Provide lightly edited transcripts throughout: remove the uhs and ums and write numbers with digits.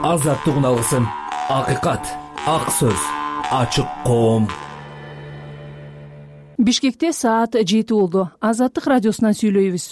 азаттыгын алгысың. Акыйкат, ак сөз, ачык коом. Бишкекте саат 7 болду. Азаттык радиосунан сүйлөйбүз.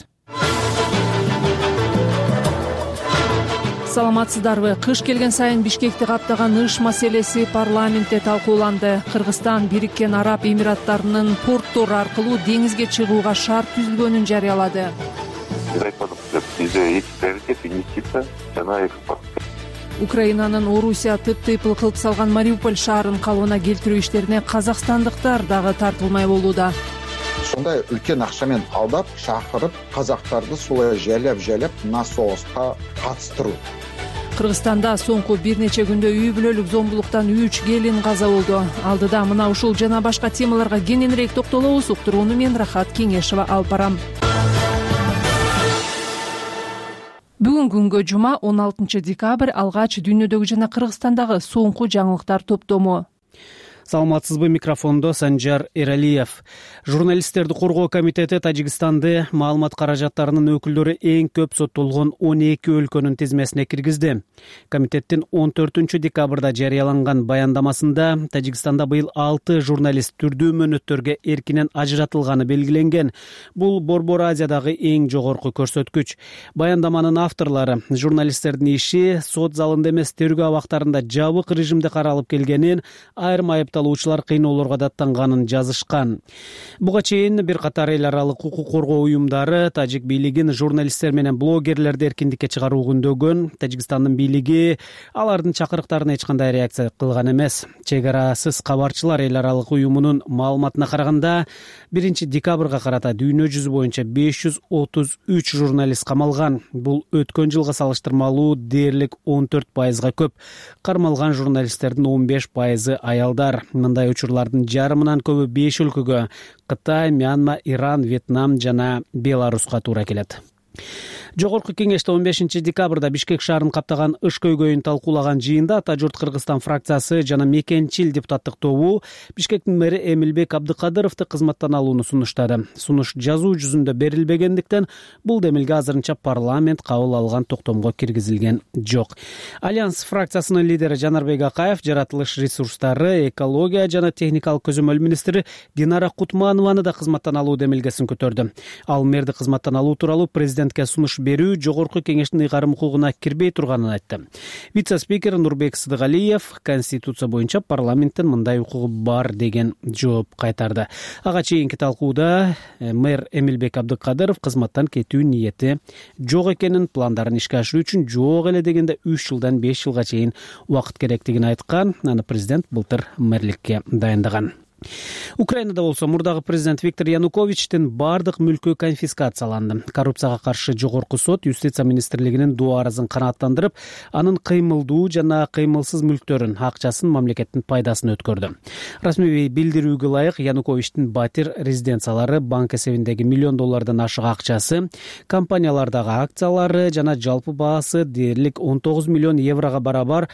Саламатсыздарбы? Кыш келген сайын Бишкекти каптаган ыш маселеси парламентте талкууланды. Кыргызстан Бириккен Араб Эмираттарынын порттор аркылуу деңизге чыгууга шарт түзүлгөнүн жарыялады. Бизде приоритет инвестиция жана экспорт. Украинанын Орусия тып-тыйпыл кылып салган Мариуполь шаарын калыбына келтирүү иштерине казакстандыктар дагы тартылмай болууда. Сондай үлкен акчамен алдап, шакырып, казактарды сулай жайлап мына согуска катыштыруу. Кыргызстанда соңку бир нече күндө үй бүлөлүк зомбулуктан 3 келин каза болду. Алдыда мына ушул жана башка темаларга кененирээк токтолобуз. Уктурууну мен Рахат Кеңешова алып барам. Бүгүнкү күнгө жума 16 декабрь алгач дүйнөдөгү жана Кыргызстандагы соңку жаңылыктар топтому. Саламатсызбы, микрофондо Санжар Эралиев. Журналисттерди коргоо комитети Тажикстанды маалымат каражаттарынын өкүлдөрү эң көп соттолгон 12 өлкөнүн тизмесине киргизди. Комитеттин 14 декабрда жарыяланган баяндамасында Тажикстанда быйыл 6 журналист түрдүү мөөнөттөргө эркинен ажыратылганы белгиленген. Бул Борбор Азиядагы эң жогорку көрсөткүч. Баяндаманын авторлору журналисттердин иши сот залында эмес, тергөө абактарында жабык режимде каралып келгенин, айрым айыпталуучулар кыйноолорго даттанганын жазышкан. Буга чейин бир катар эл аралык укук коргоо уюмдары тажик бийлигин журналисттер менен блогерлерди эркиндикке чыгаруу күндөгөн. Тажикстандын бийлиги алардын чакырыктарына эч кандай реакция кылган эмес. Чек-арасыз кабарчылар эл аралык уюмунун маалыматына караганда 1 декабрга карата дүйнө жүзү боюнча 533 журналист камалган. Бул өткөн жылга салыштырмалуу дээрлик 14%га көп. Кармалган журналисттердин 15% аялдар. Мындай учурлардын жарымынан көбү 5 өлкөгө — Кытай, Мьянма, Иран, Вьетнам жана Беларуска туура келет. Жогорку кеңеште 15 декабрда Бишкек шаарын каптаган ыш көйгөйүн талкуулаган жыйында Ата журт Кыргызстан фракциясы жана Мекенчил депутаттык тобу Бишкектин мэри Эмилбек Абдыкадыровду кызматтан алууну сунуштады. Сунуш жазуу жүзүндө берилбегендиктен бул демилге азырынча парламент кабыл алган токтомго киргизилген жок. Альянс фракциясынын лидери Жанарбек Акаев жаратылыш ресурстары, экология жана техникалык көзөмөл министри Динара Кутманованы да кызматтан алуу демилгесин көтөрдү. Ал мэрди кызматтан алуу тууралуу президентке сунуш берүү жогорку кеңештин ыйгарым укугуна кирбей турганын айтты. Вице-спикер Нурбек Сыдыгалиев Конституция боюнча парламенттин мындай укугу бар деген жооп кайтарды. Ага чейинки талкууда мэр Эмилбек Абдыкадыров кызматтан кетүү ниети жок экенин, пландарын ишке ашыруу үчүн жок эле дегенде 3 жылдан 5 жылга чейин убакыт керектигин айткан. Аны президент былтыр мэрликке дайындаган. Украинада болсо мурдагы президент Виктор Януковичтин бардык мүлкү конфискацияланды. Коррупцияга каршы жогорку сот юстиция министрлигинин дуаразын канааттандырып, анын кыймылдуу жана кыймылсыз мүлктөрүн, акчасын, мамлекеттин пайдасын өткөрдү. Расмий билдирүүгө ылайык Януковичтин батир резиденциялары, банк эсебиндеги $1 миллион ашык акчасы, компаниялардагы акциялары жана жалпы баасы дээрлик 19 миллион еврого барабар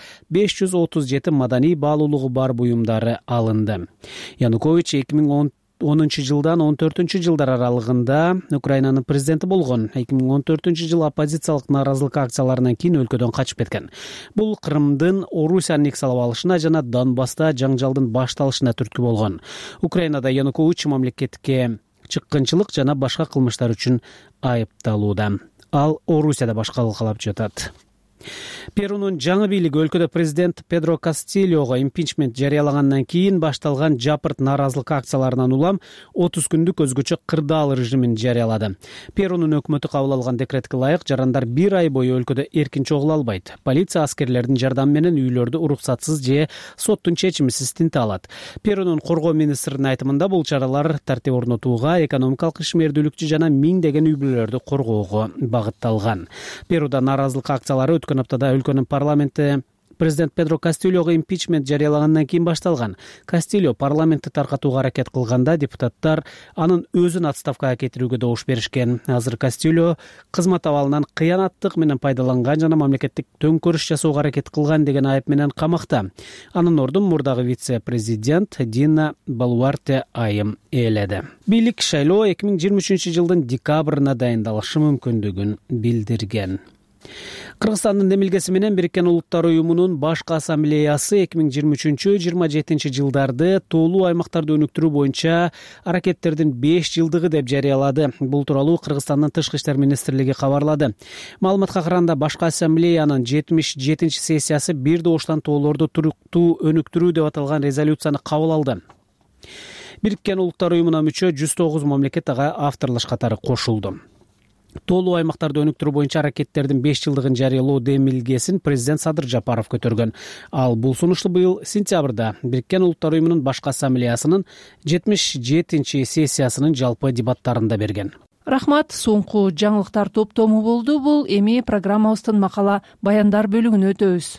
537 маданий баалуулугу бар буюмдары алынды. Янукович 2010 жылдан 14 жылдар аралыгында Украинанын президенти болгон. 2014 жыл оппозициялык нааразылык акцияларынан кийин өлкөдөн качып кеткен. Бул Крымдын Орусияны ник салып алышына жана Донбасста жаңжалдын башталышына түрткү болгон. Украинада Янукович мамлекетке чыккынчылык жана башка кылмыштар үчүн айыпталууда. Ал Орусияда башкалык кылып жатат. Перунун жаңы бийлиги өлкөдө президент Педро Кастилього импичмент жарыялагандан кийин башталган жапырт нааразылык акцияларынан улам 30 күндүк өзгөчө кырдаал режимин жарыялады. Перунун өкмөтү кабыл алган декретке ылайык жарандар 1 ай бою өлкөдө эркин чогула албайт. Полиция аскерлердин жардамы менен үйлөрдү уруксатсыз же соттун чечимисиз тинте алат. Перунун коргоо министринин айтымында бул чаралар тартип орнотууга, экономикалык ишмердүүлүктү жана миңдеген үй бүлөлөрдү коргоого багытталган. Перуда нааразылык акциялары өткөн аптада өлкөнүн парламенти президент Педро Кастилього импичмент жарыялагандан кийин башталган. Кастильо парламентти таркатууга аракет кылганда депутаттар анын өзүн отставкага кетирүүгө добуш беришкен. Азыр Кастильо кызмат абалынан кыянаттык менен пайдаланган жана мамлекеттик төңкөрүш жасоого аракет кылган деген айып менен камакта. Анын ордун мурдагы вице-президент Дина Балуарте айым ээледи. Бийлик шайлоо 2023 жылдын декабрына дайындалышы мүмкүндүгүн билдирген. Кыргызстандын демилгеси менен Бириккен Улуттар Уюмунун башкы ассамблеясы 2023-2027 жылдарды тоолуу аймактарды өнүктүрүү боюнча аракеттердин 5 жылдыгы деп жарыялады. Бул тууралуу Кыргызстандын Тышкы иштер министрлиги кабарлады. Маалыматка караганда башкы ассамблеянын 77-сессиясы бир добуштан тоолорду туруктуу өнүктүрүү деп аталган резолюцияны кабыл алды. Бириккен Улуттар Уюмуна мүчө 109 мамлекет ага авторлош катары кошулду. Тоолуу аймактарды өнүктүрүү боюнча аракеттердин 5 жылдыгын жарыялоо демилгесин президент Садыр Жапаров көтөргөн. Ал бул сунушту быйыл сентябрда Бириккен Улуттар Уюмунун башкы ассамблеясынын 77-сессиясынын жалпы дебаттарында берген. Рахмат, соңку жаңылыктар топтому болду. Бул эми программабыздын макала баяндар бөлүгүнө өтөбүз.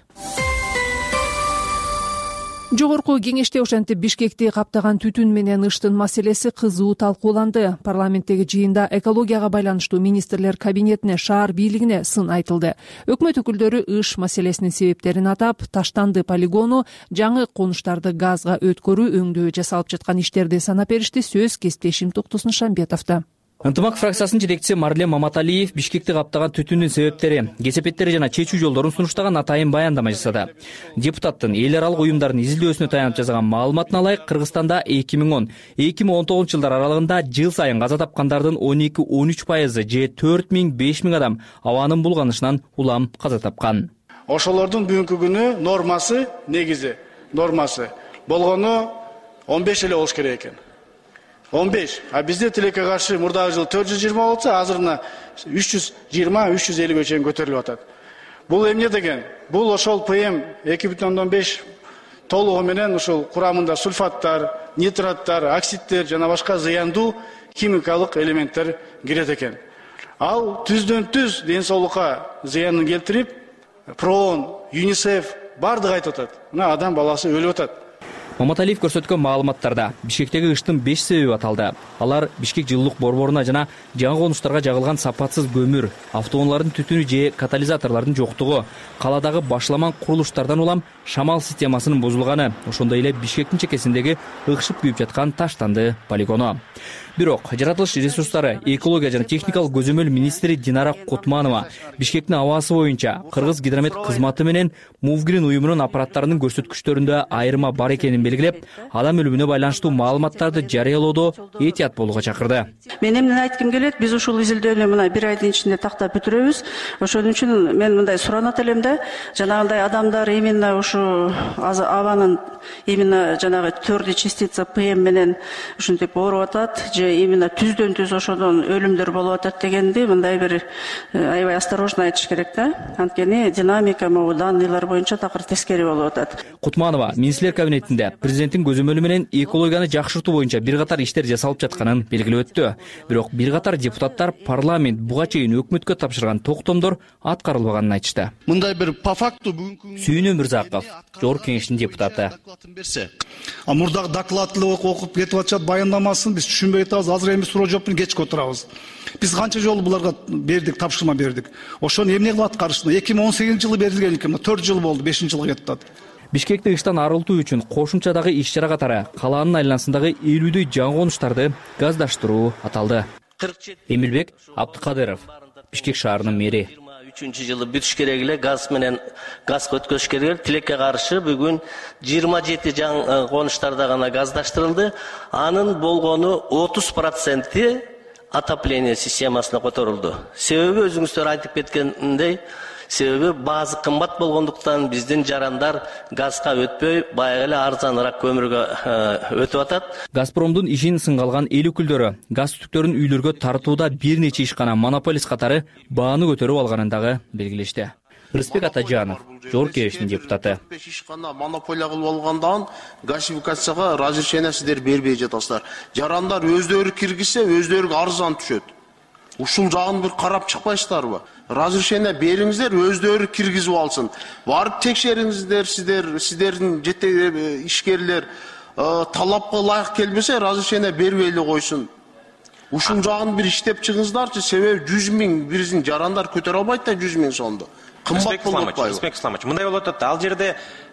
Жогорку кеңеште ошентип Бишкекти каптаган түтүн менен ыштын маселеси кызуу талкууланды. Парламенттеги жыйында экологияга байланыштуу министрлер кабинетине, шаар бийлигине сын айтылды. Өкмөт өкүлдөрү ыш маселесинин себептерин атап, Таштанды полигону жаңы конуштарды газга өткөрүү өңдөө жасалып жаткан иштерди санап беришти. Сөз кесиптешим Токтосун Шамбетовдо. Ынтымак фракциясынын жетекчиси Марлен Маматалиев Бишкекти каптаган түтүндүн себептери, кесепеттери жана чечүү жолдорун сунуштаган атайын баяндама жасады. Депутаттын эл аралык уюмдардын изилдөөсүнө таянып жазган маалыматына ылайык, Кыргызстанда 2010-2019 жылдар аралыгында жыл сайын каза тапкандардын 12-13% же 4000-5000 адам абанын булганышынан улам каза тапкан. Ошолордун бүгүнкү күнү нормасы болгону 15 эле болуш керек экен. 15. А бизде тилекке каршы мурдагы жыл 420 болсо, азырына 320-350 чейин көтөрүлүп атат. Бул эмне деген? Бул ошол ПМ 2,5 толугу менен ушул курамында сульфаттар, нитраттар, оксидтер жана башка зыяндуу химикалык элементтер кирет экен. Ал түздөн-түз ден соолукка зыянын келтирип, ПРООН, ЮНИСЕФ бардыгы айтып атат. Мына адам баласы өлүп атат. Маматалиев көрсөткөн маалыматтарда Бишкектеги ыштын 5 себеби аталды. Алар Бишкек жылуулук борборуна жана жаңы конуштарга жагылган сапатсыз көмүр, автоунаалардын түтүнү же катализаторлордун жоктугу, каладагы башламан курулуштардан улам шамал системасынын бузулганы, ошондой эле Бишкектин чекесиндеги ыкшып күйүп жаткан Таштанды полигону. Бирок жаратылыш ресурстары, экология жана техникалык көзөмөл министри Динара Кутманова Бишкектин абасы боюнча Кыргыз гидромет кызматы менен Мувгрин уюмунун аппараттарынын көрсөткүчтөрүндө айырма бар экенин белгилеп, адам өлүмүнө байланыштуу маалыматтарды жарыялоодо этият болууга чакырды. Мен эмне айткым келет, биз ушул изилдөөнү мына 1 айдын ичинде тактап бүтүрөбүз. Ошон үчүн мен мындай суранат элем да, жанагындай адамдар именно ушу абанын именно жанагы төрдү частица ПМ менен ушинтип ооруп атат, же именно түздөн-түз ошодон өлүмдөр болуп атат дегенди мындай бир аябай осторожно айтыш керек да. Анткени динамика могу данныйлар боюнча такыр тескери болуп атат. Кутманова министрлер кабинетинде президенттин көзөмөлү менен экологияны жакшыртуу боюнча бир катар иштер жасалып жатканын белгилеп өттү. Бирок бир катар депутаттар парламент буга чейин өкмөткө тапшырган токтомдор аткарылбаганын айтышты. Мындай бир по факту бүгүнкү Сүйүнү Мырзаков, Жогорку кеңештин депутаты. Мурдагы докладты окуп кетип атышат, баяндамасын биз түшүнбөй атабыз. Азыр эми суроо жооптун кечке отурабыз. Биз канча жолу буларга бердик, тапшырма бердик. Ошону эмне кылып аткарышты? 2018 жылы берилген экен, 4 жыл болду, 5 жылга кетти. Бишкекти ыштан арылтуу үчүн кошумчадагы иш-чара катары калаанын айланасындагы 50дөй жаңы конуштарды газдаштыруу аталды. Эмилбек Абдыкадыров, Бишкек шаарынын мэри. 2023 жылы бүтүш керек эле, газ менен газга өткөзүш керек. Тилекке каршы бүгүн 27 жаңы конуштарда гана газдаштырылды. Анын болгону 30% отопление системасына которулду. Себеби өзүңүздөр айтып кеткендей, себеби баазы кымбат болгондуктан биздин жарандар газга өтпөй, баягы эле арзаныраак көмүргө өтүп атат. Газпромдун ишин сынгалган эл өкүлдөрү газ түтүктөрүн үйлөргө тартууда бир нече ишкана монополист катары бааны көтөрүп алганын дагы белгилешти. Рыспек Атажанов, Жогорку кеңештин депутаты. 5 ишкана монополия кылып алгандан газификацияга разрешение сиздер бербей жатасыздар. Жарандар өздөрү киргизсе, өздөрү арзан түшөт. Ушул жагын бир карап чыкпайсыздарбы? Разрешение бериңиздер, өздөрү киргизип алсын. Барып текшериңиздер, сиздердин ишкерлер талапка ылайык келбесе, разрешение бербей эле койсун. Ушул жагын бир иштеп чыгыңыздарчы, себеби 100 000 биздин жарандар көтөрө албайт да 100 000 сомду. Кымбат болуп атпайбы? Респект Исламович, мындай болуп атат. Ал жерде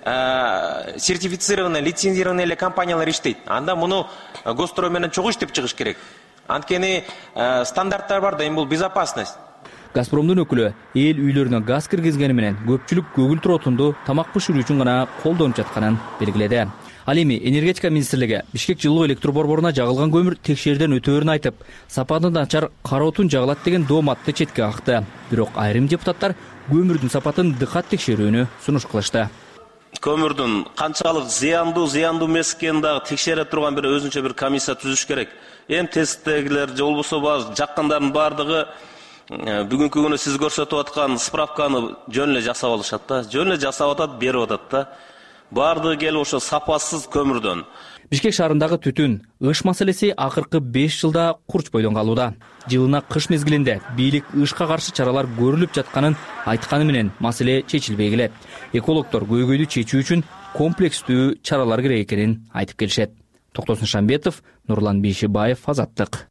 сертифицированный, лицензированный эле компаниялар иштейт. Анда муну госстрой менен чогуу иштеп чыгыш керек. Анткени стандарттар бар да, эми бул безопасность. Газпромдун өкүлү эл үйлөрүнө газ киргизгени менен көпчүлүк көгүлтүр отунду тамак бышыруу үчүн гана колдонуп жатканын белгиледи. Ал эми энергетика министрлиги Бишкек жылуу электр борборуна жагылган көмүр текшерүүдөн өтөөрүн айтып, сапаты начар кара отун жагылат деген дооматты четке какты. Бирок айрым депутаттар көмүрдүн сапатын дыкат текшерүүнү сунуш кылышты. Көмүрдүн канчалык зыяндуу эмес экенин дагы текшере турган бир өзүнчө бир комиссия түзүш керек. Эми тесттегилер же болбосо жаккандардын баардыгы бүгүнкү күнү сиз көрсөтүп аткан справканы жөн эле жасап алышат да. Жөн эле жасап атат, берип атат да. Баардыгы келип ошо сапасыз көмүрдөн. Бишкек шаарындагы түтүн ыш маселеси акыркы 5 жылда курч бойдон калууда. Жылына кыш мезгилинде бийлик ышка каршы чаралар көрүлүп жатканын айтканы менен маселе чечилбей келет. Экологдор көйгөйдү чечүү үчүн комплекстүү чаралар керек экенин айтып келишет. Токтосун Шамбетов, Нурлан Бейшибаев, Азаттык.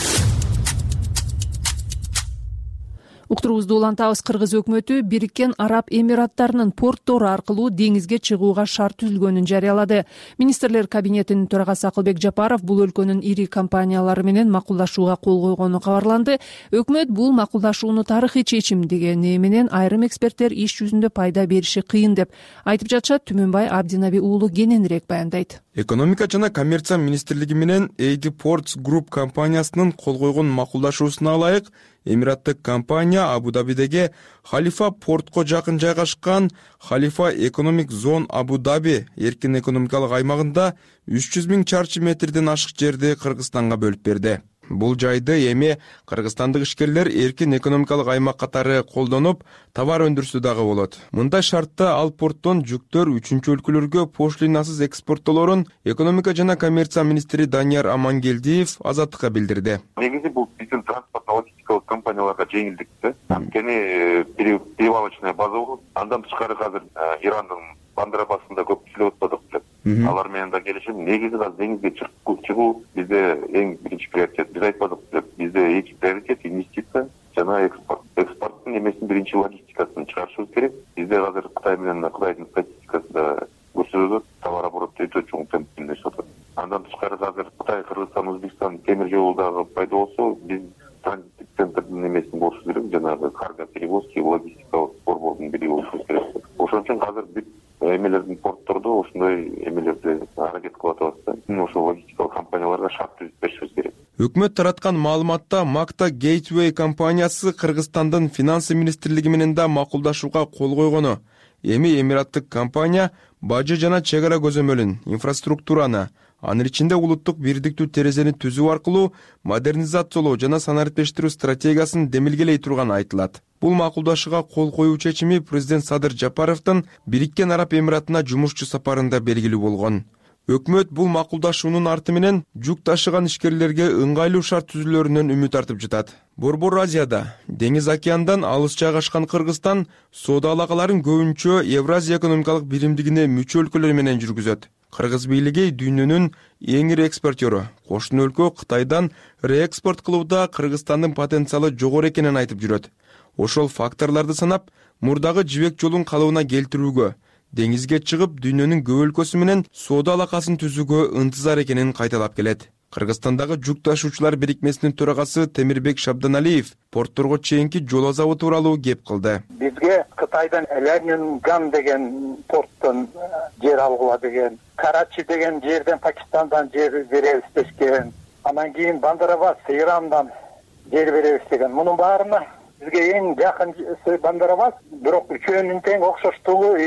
Уктуруубузду улантабыз. Кыргыз өкмөтү Бириккен Араб Эмираттарынын порттору аркылуу деңизге чыгууга шарт түзүлгөнүн жарыялады. Министрлер кабинетинин төрагасы Акылбек Жапаров бул өлкөнүн ири компаниялары менен макулдашууга кол койгону кабарланды. Өкмөт бул макулдашууну тарыхый чечим дегени менен айрым эксперттер иш жүзүндө пайда бериши кыйын деп айтып жатышат. Түмөнбай Абдинаби уулу кененирээк баяндайт. Экономика жана коммерция министрлиги менен AD Ports Group компаниясынын кол койгон макулдашуусуна ылайык Эмираттык компания Абу-Дабидеги Халифа портко жакын жайгашкан Халифа Economic Zone Абу-Даби эркин экономикалык аймагында 300 000 чарчы метрден ашык жерди Кыргызстанга бөлүп берди. Бул жайды эми кыргызстандык ишкерлер эркин экономикалык аймак катары колдонуп, товар өндүрсө дагы болот. Мындай шартта ал порттон жүктөр үчүнчү өлкөлөргө пошлинасыз экспорттоолорун экономика жана коммерция министри Данияр Амангелдиев Азаттыкка билдирди. Негизи бул биздин транспортно-логистикалык компанияларга жеңилдикти. Анткени перевалочная база болот. Андан тышкары азыр Ирандын Бандарабасында көп сүйлөп атпадык деп. Алар менен да келишим. Негизи да деңизге чыгуу бизде эң биринчи приоритет. Биз айтпадык деп. Бизде эки приоритет инвестиция жана экспорт. Экспорттун эмесин биринчи логистикасын чыгарышыбыз керек. Бизде азыр Кытай менен Кытайдын статистикасында көрсөтөт, товар обороты өтө чоң темпте өсүп атат. Андан тышкары азыр Кытай, Кыргызстан, Өзбекстан темир жолу дагы пайда болсо, биз транзиттик центрдин эмесин болушу керек, жанагы карго перевозки, логистикалык борбордун бири болушу керек. Ошон үчүн азыр бүт эмелердин порттордо ошондой эмелерди аракет кылып атабыз да. Ошо логистикалык компанияларга шарт түзүп беришибиз керек. Өкмөт тараткан маалыматта Макта Gateway компаниясы Кыргызстандын финансы министрлиги менен да макулдашууга кол койгону. Эми эмираттык компания бажы жана чек ара көзөмөлүн, инфраструктураны, анын ичинде улуттук бирдиктүү терезени түзүү аркылуу модернизациялоо жана санариптештирүү стратегиясын демилгелей турганы айтылат. Бул макулдашууга кол коюу чечими президент Садыр Жапаровдун Бириккен Араб Эмиратына жумушчу сапарында белгилүү болгон. Өкмөт бул макулдашуунун арты менен жүк ташыган ишкерлерге ыңгайлуу шарт түзүүлөрүнөн үмүт артып жатат. Борбор Азияда, Деңиз океандан алыс жайгашкан Кыргызстан соода алакаларын көбүнчө Евразия экономикалык биримдигине мүчө өлкөлөр менен жүргүзөт. Кыргыз бийлиги дүйнөнүн эң ири экспортеру. Кошун өлкө Кытайдан реэкспорт кылууда Кыргызстандын потенциалы жогору экенин айтып жүрөт. Ошол факторлорду санап, мурдагы жибек жолун калыбына келтирүүгө, деңизге чыгып дүйнөнүн көп өлкөсү менен соода алакасын түзүүгө ынтызар экенин кайталап келет. Кыргызстандагы жүк ташуучулар бирикмесинин төрагасы Темирбек Шабданалиев портторго чейинки жол азабы тууралуу кеп кылды. Бизге Кытайдан Лянинган деген порттон жер алгыла деген, Карачи деген жерден Пакистандан жер беребиз дешкен. Анан кийин Бандарабас Ирандан жер беребиз деген. Мунун баарына бизге эң жакын Бандарабас, бирок үчөөнүн тең окшоштугу,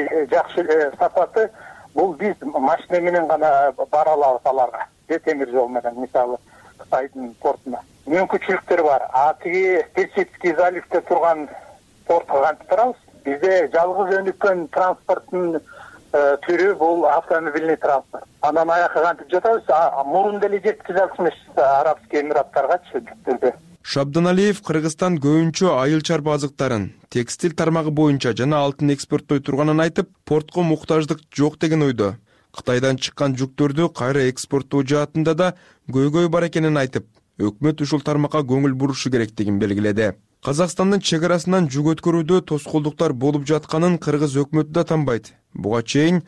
жакшы сапаты бул биз машина менен гана бара алабыз аларга. Темир жол менен мисалы Кытайдын портуна мүмкүнчүлүктөр бар. Тиги Персидский заливде турган портко кантип барабыз? Бизде жалгыз өнүккөн транспорттун түрү бул автомобильный транспорт. Анан аяка кантип жатабыз? Мурун деле жеткизе алчумуш Арабский Эмираттаргачы жүктөрдү. Шабданалиев Кыргызстан көбүнчө айыл чарба азыктарын, текстиль тармагы боюнча жана алтын экспорттой турганын айтып, портко муктаждык жок деген ойдо. Кытайдан чыккан жүктөрдү кайра экспорттоо жаатында да көйгөй бар экенин айтып, өкмөт ушул тармакка көңүл бурушу керектигин белгиледи. Казакстандын чек арасынан жүк өткөрүүдө тоскоолдуктар болуп жатканын кыргыз өкмөтү да танбайт. Буга чейин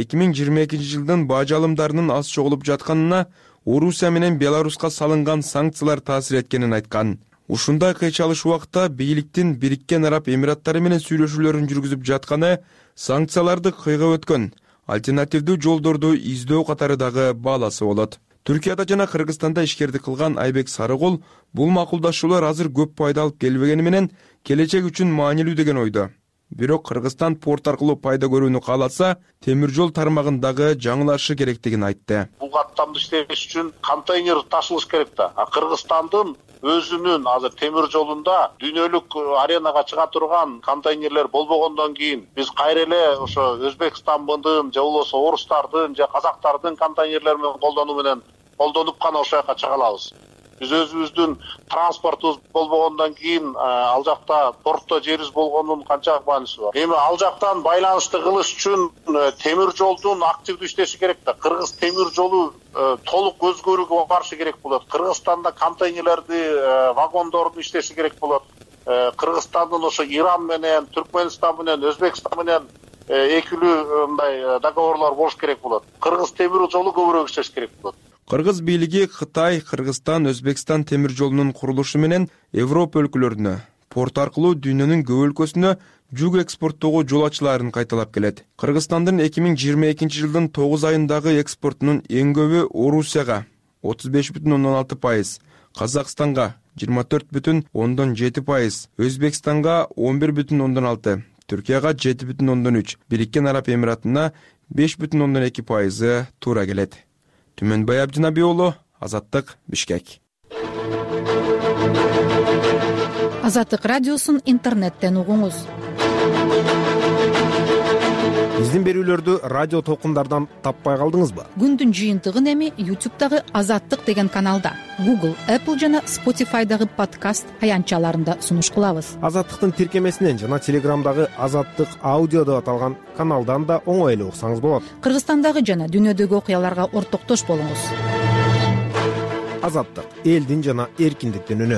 2022 жылдын бажы алымдарынын аз чогулуп жатканына Орусия менен Беларуска салынган санкциялар таасир эткенин айткан. Ушундай кыйчалыш убакта бийликтин Бириккен Араб Эмираттары менен сүйлөшүүлөрүн жүргүзүп жатканы санкцияларды кыйгап өткөн альтернативдүү жолдорду издөө катары дагы бааласы болот. Түркияда жана Кыргызстанда ишкердик кылган Айбек Сарыгул бул макулдашуулар азыр көп пайда алып келбегени менен келечек үчүн маанилүү деген ойдо. Бирок Кыргызстан порт аркылуу пайда көрүүнү кааласа, темир жол тармагындагы жаңылашы керектигин айтты. Бул каттамды иштеш үчүн контейнер ташылыш керек да. Кыргызстандын өзүнүн азыр темир жолунда дүйнөлүк аренага чыга турган контейнерлер болбогондон кийин биз кайра эле ошо Өзбекстандын же болбосо орустардын же казактардын контейнерлери менен колдонуп гана ошол жака чыга алабыз. Биз өзүбүздүн транспортубуз болбогондон кийин ал жакта портто жерибиз болгонунун канчалык мааниси бар. Эми ал жактан байланышты кылыш үчүн темир жолдун активдүү иштеши керек да. Кыргыз темир жолу толук өзгөрүүгө барышы керек болот. Кыргызстанда контейнерлерди, вагондорду иштеши керек болот. Кыргызстандын ошо Иран менен, Түркмөнстан менен, Өзбекстан менен экилүү мындай договорлор болуш керек болот. Кыргыз темир жолу көбүрөөк иштеш керек болот. Кыргыз бийлиги Кытай, Кыргызстан, Өзбекстан темир жолунун курулушу менен Европа өлкөлөрүнө, порт аркылуу дүйнөнүн көп өлкөсүнө жүк экспорттоого жол ачылаарын кайталап келет. Кыргызстандын 2022 жылдын 9 айындагы экспортунун эң көбү Орусияга 35,6%, Казакстанга 24,7%, Өзбекстанга 11,6%, Түркияга 7,3%, Бириккен Араб Эмиратына 5,2% туура келет. Түмөнбай Абдинабий уулу, Азаттык, Бишкек. Азаттык радиосун интернеттен угуңуз. Биздин берүүлөрдү радио толкундардан таппай калдыңызбы? Күндүн жыйынтыгын эми YouTube'дагы Азаттык деген каналда, Google, Apple жана Spotify'дагы подкаст аянтчаларында сунуш кылабыз. Азаттыктын тиркемесинен жана Телеграмдагы Азаттык аудио деп аталган каналдан да оңой эле уксаңыз болот. Кыргызстандагы жана дүйнөдөгү окуяларга ортоктош болуңуз. Азаттык, элдин жана эркиндиктин үнү.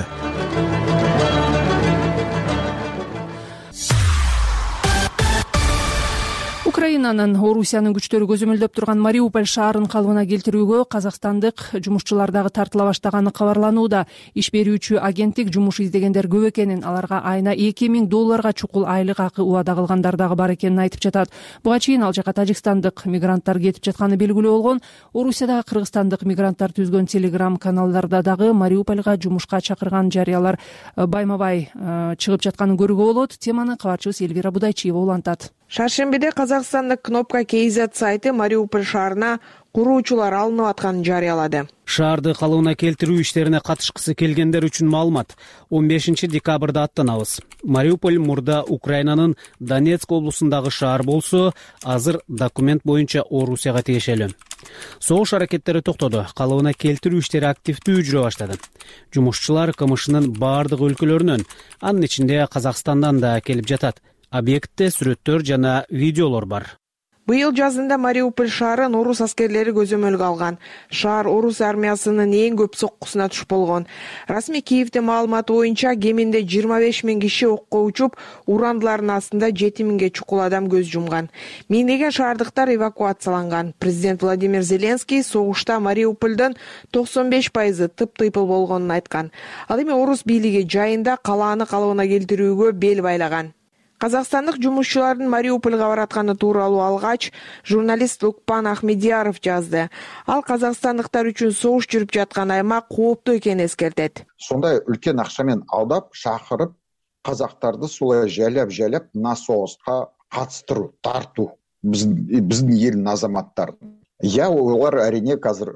Украинанын Орусиянын күчтөрү көзөмөлдөп турган Мариуполь шаарын калыбына келтирүүгө казакстандык жумушчулар дагы тартыла баштаганы кабарланууда. Иш берүүчү агенттик жумуш издегендер көп экенин, аларга айына $2000 чукул айлык акы убада кылгандар дагы бар экенин айтып жатат. Буга чейин ал жака тажикстандык мигранттар кетип жатканы белгилүү болгон. Орусиядагы кыргызстандык мигранттар түзгөн Telegram каналдарда дагы Мариупольга жумушка чакырган жарыялар байма-бай чыгып жатканын көрүүгө болот. Теманы кабарчыбыз Элвира Будайчиева улантат. Шаршембиде Казакстандык Кнопка KZ сайты Мариуполь шаарына куруучулар алынып атканын жарыялады. Шаарды калыбына келтирүү иштерине катышкысы келгендер үчүн маалымат. 15 декабрда аттанабыз. Мариуполь мурда Украинанын Донецк облусундагы шаар болсо, азыр документ боюнча Орусияга тиешелүү. Согуш аракеттери токтоду. Калыбына келтирүү иштери активдүү жүрө баштады. Жумушчулар КМШнын бардык өлкөлөрүнөн, анын ичинде Казакстандан да келип жатат. Объектте сүрөттөр жана видеолор бар. Быйыл жазында Мариуполь шаарын орус аскерлери көзөмөлгө алган. Шаар орус армиясынын эң көп соккусуна туш болгон. Расмий Киевдин маалыматы боюнча кеминде 25.000 киши окко учуп, урандылардын астында 7.000 чукул адам көз жумган. Миңдеген шаардыктар эвакуацияланган. Президент Владимир Зеленский согушта Мариупольдун 95% тып-тыйпыл болгонун айткан. Ал эми орус бийлиги жайында калааны калыбына келтирүүгө бел байлаган. Казакстандык жумушчулардын Мариупольга баратканы тууралуу алгач, журналист Лукпан Ахмедияров жазды. Ал казакстандыктар үчүн согуш жүрүп жаткан аймак кооптуу экенин эскертет. Сондай үлкен акчамен алдап, шакырып, казактарды солай жайлап мына согуска катыштыруу, тартуу биздин элдин азаматтарын. Олар әрине қазір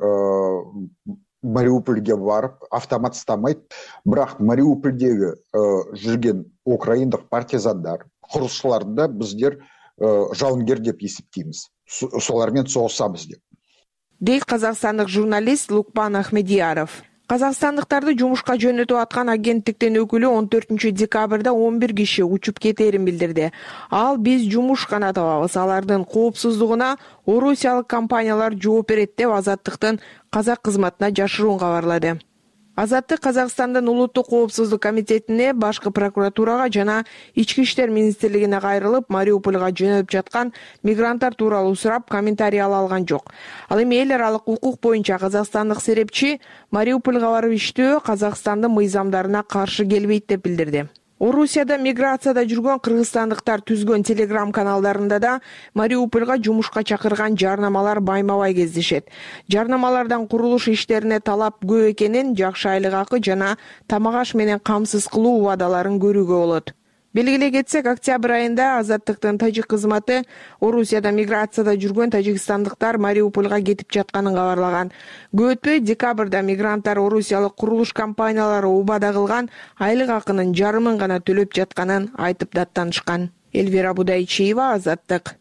Мариупольге барып автомат ұстамайды, бірақ Мариупольдегі жүрген украиндық партизандар, құрылысшыларды біздер жауынгер деп есептейміз. Солармен соғысамыз деп. Дейт казакстандык журналист Лукпан Ахмедияров. Казакстандыктарды жумушка жөнөтүп аткан агенттиктин өкүлү 14 декабрда 11 киши учуп кетерин билдирди. Ал биз жумуш гана табабыз, алардын коопсуздугуна орусиялык компаниялар жооп берет деп Азаттыктын казак кызматына жашыруун кабарлады. Азаттык Казакстандын улуттук коопсуздук комитетине, башкы прокуратурага жана ички иштер министрлигине кайрылып, Мариупольга жөнөп жаткан мигранттар тууралуу сурап комментарий ала алган жок. Ал эми эл аралык укук боюнча казакстандык серепчи Мариупольга барып иштөө Казакстандын мыйзамдарына каршы келбейт деп билдирди. Орусияда миграцияда жүргөн кыргызстандыктар түзгөн телеграм каналдарында да Мариупольга жумушка чакырган жарнамалар байма-бай кездешет. Жарнамалардан курулуш иштерине талап көп экенин, жакшы айлык акы жана тамак аш менен камсыз кылуу убадаларын көрүүгө болот. Белгилей кетсек, октябрь айында Азаттыктын тажик кызматы Орусияда миграцияда жүргөн тажикстандыктар Мариупольга кетип жатканын кабарлаган. Көп өтпөй декабрда мигранттар орусиялык курулуш компаниялары убада кылган айлык акынын жарымын гана төлөп жатканын айтып даттанышкан. Эльвира Будайчиева, Азаттык.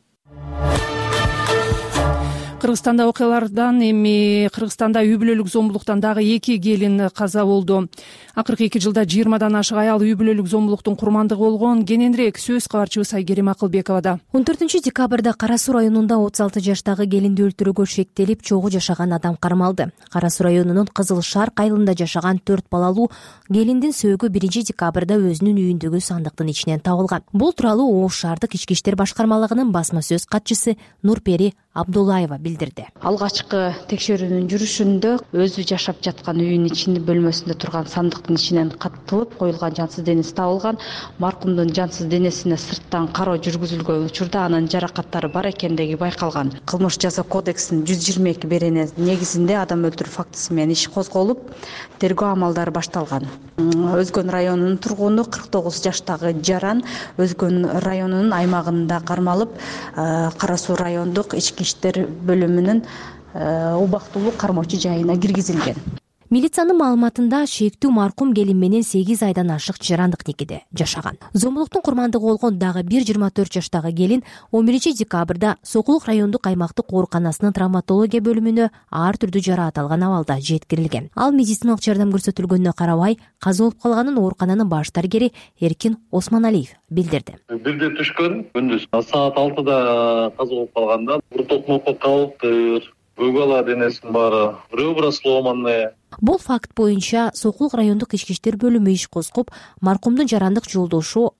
Кыргызстанда окуялардан эми Кыргызстанда үй бүлөлүк зомбулуктан дагы 2 келин каза болду. Акыркы 2 жылда 20дан ашык аял үй бүлөлүк зомбулуктун курмандыгы болгон. Кененирээк сөз кабарчыбыз Айгерим Акылбековада. 14-декабрда Кара Суу районунда 36 жаштагы келинди өлтүрүүгө шектелип, чогуу жашаган адам кармалды. Кара Суу районунун Кызыл Шар айылында жашаган 4 балалуу келиндин сөөгү 1-декабрда өзүнүн үйүндөгү сандыктын ичинен табылган. Бул тууралуу Ош шаардык ички иштер башкармалыгынын басма сөз катчысы Нурпери Абдуллаева билдирди. Алгачкы текшерүүнүн жүрүшүндө өзү жашап жаткан үйүнүн ичинде бөлмөсүндө турган сандыктын ичинен каттылып коюлган жансыз денеси табылган. Маркумдун жансыз денесине сырттан кароо жүргүзүлгөн учурда анын жаракаттары бар экендиги байкалган. Кылмыш жаза кодексинин 122 берене негизинде адам өлтүрүү фактысы менен иш козголуп, тергөө амалдары башталган. Өзгөн районунун тургуну 49 жаштагы Жаран Өзгөн районунун аймагында кармалып, Кара Суу райондук ички иштер бөлүмүнүн убактылуу кармоочу жайына киргизилген. Милициянын маалыматында шектүү маркум келин менен 8 айдан ашык жарандык никеде жашаган. Зомбулуктун курмандыгы болгон дагы 24 жаштагы келин 11-декабрда Сокулук райондук аймактык ооруканасынын травматология бөлүмүнө ар түрдүү жараат алган абалда жеткирилген. Ал медициналык жардам көрсөтүлгөнүнө карабай каза болуп калганын оорукананын баш дарыгери Эркин Осмоналиев билдирди. Бирде түшкөн, күндүз саат 6да каза болуп калганда, бир токмокко калып, бөгала денесинин баары ребра сломанные. Бул факт боюнча Сокулук райондук ички иштер бөлүмү иш козгоп, маркумдун жарандык жолдошу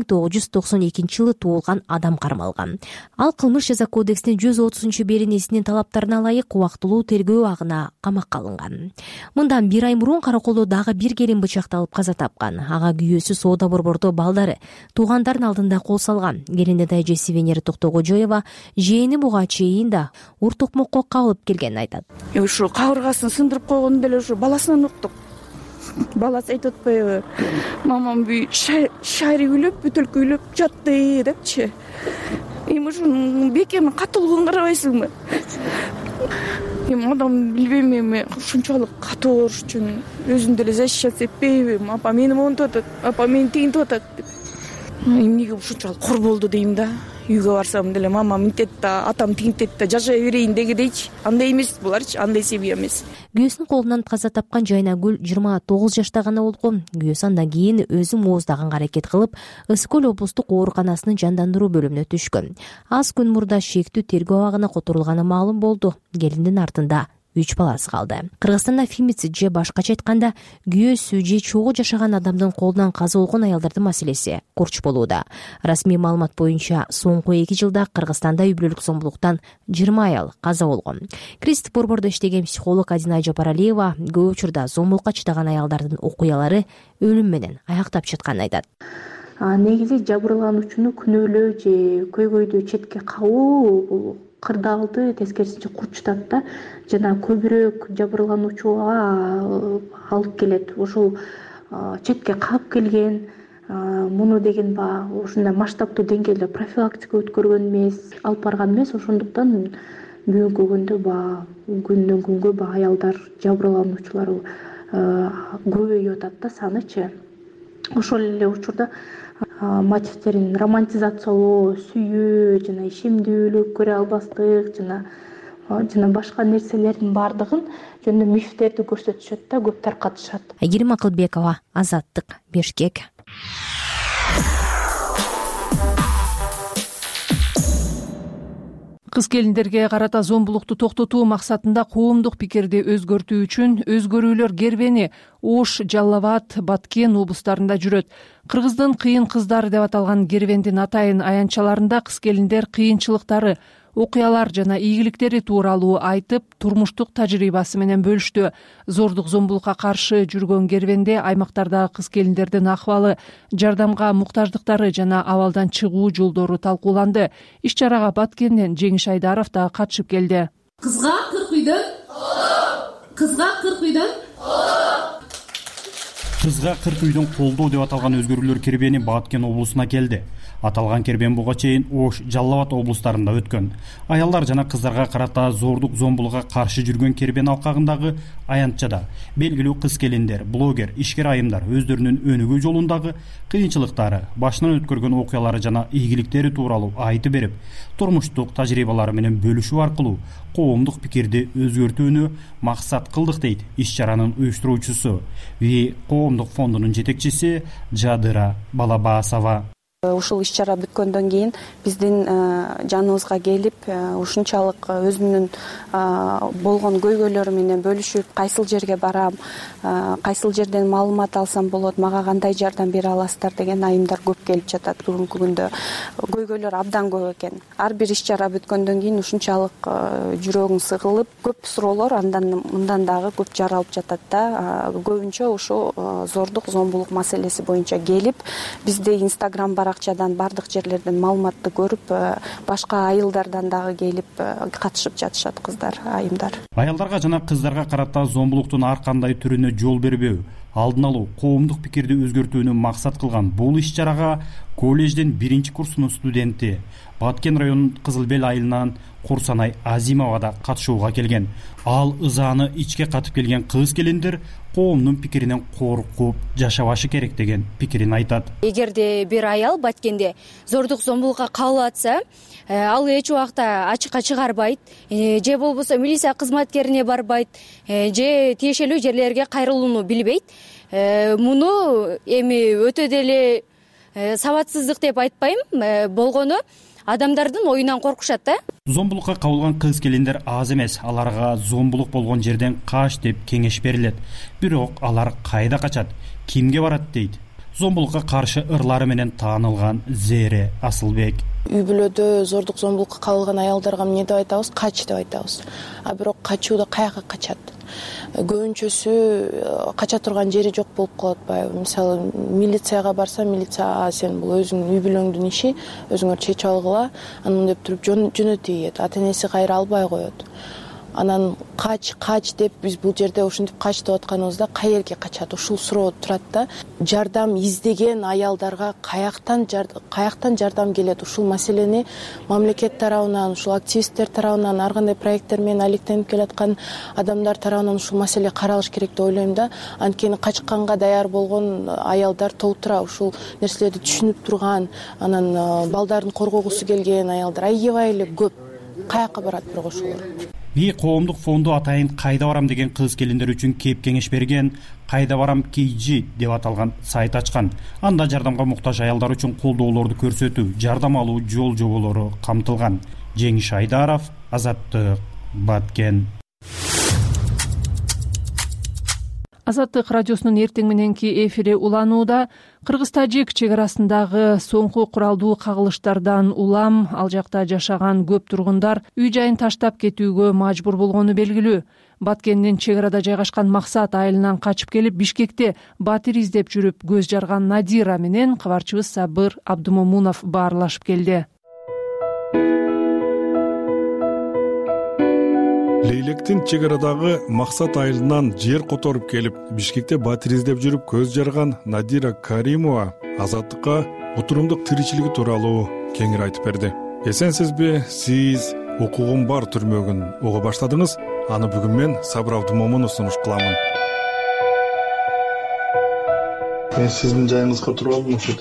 1992-жылы туулган адам кармалган. Ал кылмыш жаза кодексинин 130-беренесинин талаптарына ылайык убактылуу тергөө агына камакка алынган. Мындан 1 ай мурун Караколдо дагы бир келин бычакталып каза тапкан. Ага күйөөсү соода борбордо балдары туугандардын алдында кол салган. Келиндин эжеси Венера Токтогожоева жээни буга чейин да ур токмокко кабылып келгенин айтат. Ушу кабыргасын сындырып койгондо эле баласынан уктук. Баласы айтып атпайбы? Мамам бүй шайры күлүп, бүтөлкү күлүп жатты депчи. Эми ушунун бекемин катуулугун карабайсыңбы? Эми адам билбейм, эми ушунчалык катуу болуш үчүн өзүн деле защищать этпейби? Апа мени монтип атат, апа мени тигинтип атат деп. Эмнеге ушунчалык кор болду дейм да. Үйгө барсам деле мамам мынтет да, атам тигинтет да, жашай берейин дегидейчи. Андай эмес буларчы, андай семья эмес. Күйөөсүнүн колунан каза тапкан Жайнагүл 29 жашта гана болгон. Күйөөсү андан кийин өзү муоздаганга аракет кылып, Ысык Көл облустук ооруканасынын жандандыруу бөлүмүнө түшкөн. Аз күн мурда шектүү тергөө абагына которулганы маалым болду. Келиндин артында 3 баласы калды. Кыргызстанда фемицид же башкача айтканда күйөөсү же чогуу жашаган адамдын колунан каза болгон аялдардын маселеси курч болууда. Расмий маалымат боюнча соңку 2 жылда Кыргызстанда үй бүлөлүк зомбулуктан 20 аял каза болгон. Кристип борбордо иштеген психолог Адина Жапаралиева көп учурда зомбулукка чыдаган аялдардын окуялары өлүм менен аяктап чыкканын айтат. Негизи жабырлануучуну күнөөлөө же көйгөйдү четке кагуу бул кырдаалды тескерисинче курчутат да, жана көбүрөөк жабырлануучуга алып келет. Ошол четке кагып келген, муну деген ушундай масштабтуу деңгээлде профилактика өткөргөн эмес, алып барган эмес. Ошондуктан бүгүнкү күндө күндөн күнгө аялдар жабырлануучулар көбөйүп атат да, санычы. Ошол эле учурда мотивтерин романтизациялоо, сүйүү жана ишемдүүлүк, көрө албастык жана башка нерселердин баардыгын жөнүндө мифтерди көрсөтүшөт да, көп таркатышат. Айгерим Акылбекова, Азаттык, Бишкек. Кыз келиндерге карата зомбулукту токтотуу максатында коомдук пикирди өзгөртүү үчүн өзгөрүүлөр Кербени, Ош, Жалал Абад, Баткен облустарында жүрөт. Кыргыздын кыйын кыздары деп аталган Кербендин атайын аянтчаларында кыз келиндер кыйынчылыктары, окуялар жана ийгиликтери тууралуу айтып, турмуштук тажрыйбасы менен бөлүштү. Зордук зомбулукка каршы жүргөн Кербенде аймактардагы кыз келиндердин акыбалы, жардамга муктаждыктары жана абалдан чыгуу жолдору талкууланды. Иш-чарага Баткенден Жеңиш Айдаров да катышып келди. Кызга 40 үйдөн Кызга 40 үйдөн Кызга 40 үйдөн колдоо деп аталган өзгөрүүлөр Кербени Баткен облусуна келди. Аталган Кербен буга чейин Ош, Жалал Абад облустарында өткөн. Аялдар жана кыздарга карата зордук зомбулукка каршы жүргөн Кербен алкагындагы аянтчада белгилүү кыз келиндер, блогер, ишкер айымдар өздөрүнүн өнүгүү жолундагы кыйынчылыктары, башынан өткөргөн окуялары жана ийгиликтери тууралуу айтып берип, турмуштук тажрыйбалары менен бөлүшүү аркылуу коомдук пикирди өзгөртүүнү максат кылдык дейт иш-чаранын уюштуруучусу, коомдук фондунун жетекчиси Жадыра Балабаасова. Ушул иш-чара бүткөндөн кийин биздин жаныбызга келип, ушунчалык өзүнүн болгон көйгөйлөрү менен бөлүшүп, кайсыл жерге барам, кайсыл жерден маалымат алсам болот, мага кандай жардам бере аласыздар деген айымдар көп келип жатат. Бүгүнкү күндө көйгөйлөр абдан көп экен. Ар бир иш-чара бүткөндөн кийин ушунчалык жүрөгүң сыгылып, көп суроолор андан мындан дагы көп жаралып жатат да. Көбүнчө ушу зордук зомбулук маселеси боюнча келип, бизде Instagram баракчадан бардык жерлерден маалыматты көрүп, башка айылдардан дагы келип катышып жатышат кыздар, айымдар. Аялдарга жана кыздарга карата зомбулуктун ар кандай түрүнө жол бербөө, алдын алуу, коомдук пикирди өзгөртүүнү максат кылган бул иш-чарага колледждин 1-курсунун студенти, Баткен районунун Кызыл Бел айылынан Курсанай Азимова да катышууга келген. Ал ызаны ичке катып келген кыз келиндер коомдун пикиринен коркуп жашабашы керек деген пикирин айтат. Эгерде бир аял Баткенде зордук зомбулукка кабыл атса, ал эч убакта ачыкка чыгарбайт, же болбосо милиция кызматкерине барбайт, же тиешелүү жерлерге кайрылууну билбейт. Муну эми өтө деле сабатсыздык деп айтпайм, болгону адамдардын оюнан коркушат да. Зомбулукка кабылган кыз келиндер аз эмес, аларга зомбулук болгон жерден кач деп кеңеш берилет. Бирок алар кайда качат, кимге барат дейт зомбулукка каршы ырлары менен таанылган Зере Асылбек. Үй бүлөдө зордук зомбулукка кабылган аялдарга эмне деп айтабыз? Кач деп айтабыз. Бирок качууда каяка качат? Көбүнчөсү кача турган жери жок болуп калат атпайбы? Мисалы, милицияга барса, милиция сен бул өзүңдүн үй бүлөңдүн иши, өзүңөр чечип алгыла, анан деп туруп жөнөтүп ийет. Ата-энеси кайра албай коет. Анан кач деп биз бул жерде ушинтип кач деп атканыбызда кай жерге качат? Ушул суроо турат да. Жардам издеген аялдарга каяктан жардам келет? Ушул маселени мамлекет тарабынан, ушул активисттер тарабынан, ар кандай проекттер менен алектенип келаткан адамдар тарабынан ушул маселе каралыш керек деп ойлойм да. Анткени качканга даяр болгон аялдар толтура, ушул нерселерди түшүнүп турган, анан балдарын коргогусу келген аялдар аябай эле көп. Каяка барат бирок ошолор? Коомдук фонду атайын кайда барам деген кыз келиндер үчүн кеп кеңеш берген, кайда барам KG деп аталган сайт ачкан. Анда жардамга муктаж аялдар үчүн колдоолорду көрсөтүү, жардам алуу жол жоболору камтылган. Жеңиш Айдаров, Азаттык, Баткен. Азаттык радиосунун эртең мененки эфири уланууда. Кыргыз-Тажик чек арасындагы соңку куралдуу кагылыштардан улам ал жакта жашаган көп тургундар үй жайын таштап кетүүгө мажбур болгону белгилүү. Баткендин чек арада жайгашкан Максат айылынан качып келип, Бишкекте батир издеп жүрүп көз жарган Надира менен кабарчыбыз Сабыр Абдумомунов баарлашып келди. Лейлектин чек арадагы Максат айылынан жер которуп келип, Бишкекте батир издеп жүрүп көз жарган Надира Каримова Азаттыкка отурумдук тиричилиги тууралуу кеңири айтып берди. Эсенсизби, сиз укугум бар түрмөгүн уга баштадыңыз. Аны бүгүн мен Сабыр Абдумомунов сунуш кыламын. Мен сиздин жайыңызга турган болсот,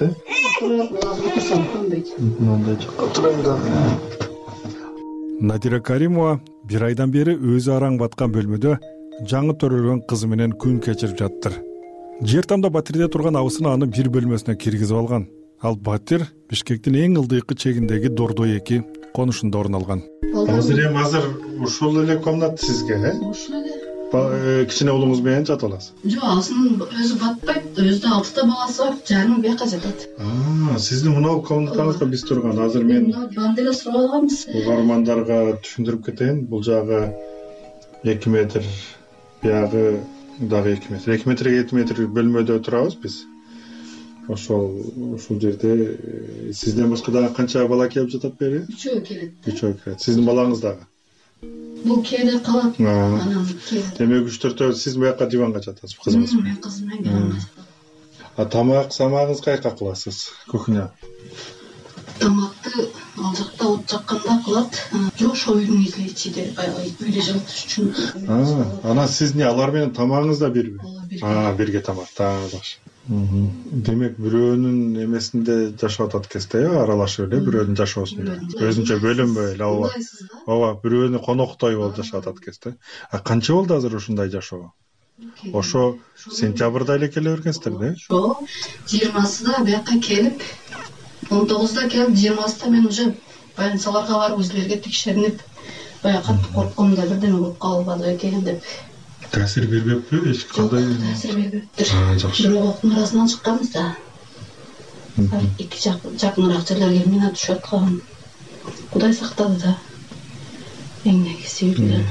мындай жакка турайм да. Надира Каримова бир айдан бери өзү араң баткан бөлмөдө жаңы төрөлгөн кызы менен күн кечирип жаттыр. Жер тамда батирде турган абысын аны бир бөлмөсүнө киргизип алган. Ал батир Бишкектин эң ылдыйкы чегиндеги Дордой 2 конушунда орун алган. азыр ушул эле комната сизге ушул эле кичине уулуңуз менен жатып аласыз? Жок, асынын өзү батпайт, өзүнүн 6 баласы бар, жарым бияка жатат. Сиздин мынау комнатаңызга биз турган. Азыр мен банда эле сурап алганбыз. угармандарга түшүндүрүп кетейин. Бул жагы 2 метр, биягы дагы 2 метр. 2 метрге 2 метр бөлмөдө турабыз биз. Ушул жерде сизден башка дагы канча бала келип жатат бери? 3 келет. 3 келет. Сиздин балаңыз дагы? Бул кээде калат. Анан Демек 3-4 сиз буяка диванга жатасыз, кызыңыз менен. Мен кызым менен диванга жатам. Тамак-самагыңыз кайка кыласыз? Кухня. Тамакты ал жакта от жакканда кылат. Жок, ошол үйдүн ичинде, баягы үйдө жылытыш үчүн. Анан сиз эмне алар менен тамагыңыз да бирби? Бирге тамак. Жакшы. Демек бирөөнүн эмесинде жашап атат экенсиз да, аралашып эле бирөөнүн жашоосунда. Өзүнчө бөлүнбөй эле, ооба, бирөөнү коноктой болуп жашап атат экенсиз да. Канча болду азыр ушундай жашоо? Ошо сентябрда эле келе бергенсиздер да? Ошо 20-сында бияка келип, 19-да келип, 20-сында мен уже больницаларга барып өзлөргө текшеринип, баягы катты коркком да бирдеме болуп калбады экен деп. Таасир бербеппи? Эч кандай? Таасир бербептир. Жакшы. Бирок октун арасынан чыкканбыз да. Эки жакыныраак жерлерге мина түшүп аткан. Кудай сактады да. Эң негизи үйдөн.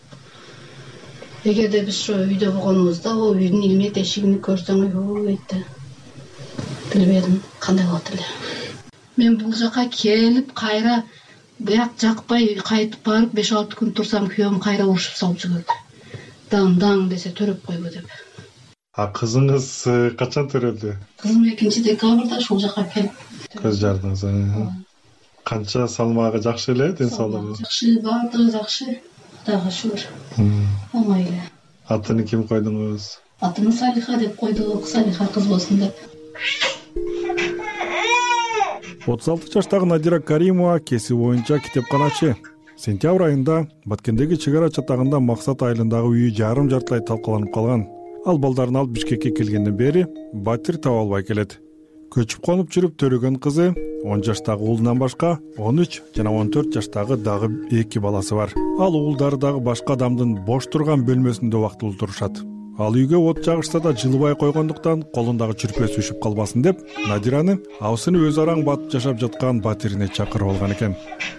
Эгерде биз ошо үйдө болгонубузда, ал үйдүн илмек эшигини көрсөң, ойбой, билбедим кандай болот эле. Мен бул жака келип, кайра бияк жакпай кайтып барып 5-6 күн турсам, күйөөм кайра урушуп салып жүрөт. Даң десе төрөп койбу деп. Кызыңыз качан төрөлдү? Кызым 2-декабрда ушул жака келип көз жардыңыз. Канча салмагы жакшы эле, ден соолугу? Жакшы, баардыгы жакшы. Кудайга шүгүр. Оңой эле. Атын ким койдуңуз? Атын Салиха деп койдук, Салиха кыз болсун деп. 36 жаштагы Надира Каримова кесип боюнча китепканачы. Сентябрь айында Баткендеги чек ара чатагында Максат айылындагы үйү жарым жартылай талкаланып калган. Ал балдарын алып Бишкекке келгенден бери батир таба албай келет. Көчүп конуп жүрүп төрөгөн кызы 10 жаштагы уулунан башка 13 жана 14 жаштагы дагы 2 баласы бар. Ал уулдары дагы башка адамдын бош турган бөлмөсүндө убактылуу турушат. Ал үйгө от жагышса да жылыбай койгондуктан колундагы чүрпөсү үшүп калбасын деп, Надираны абысыны өз араң батып жашап жаткан батирине чакырып алган экен.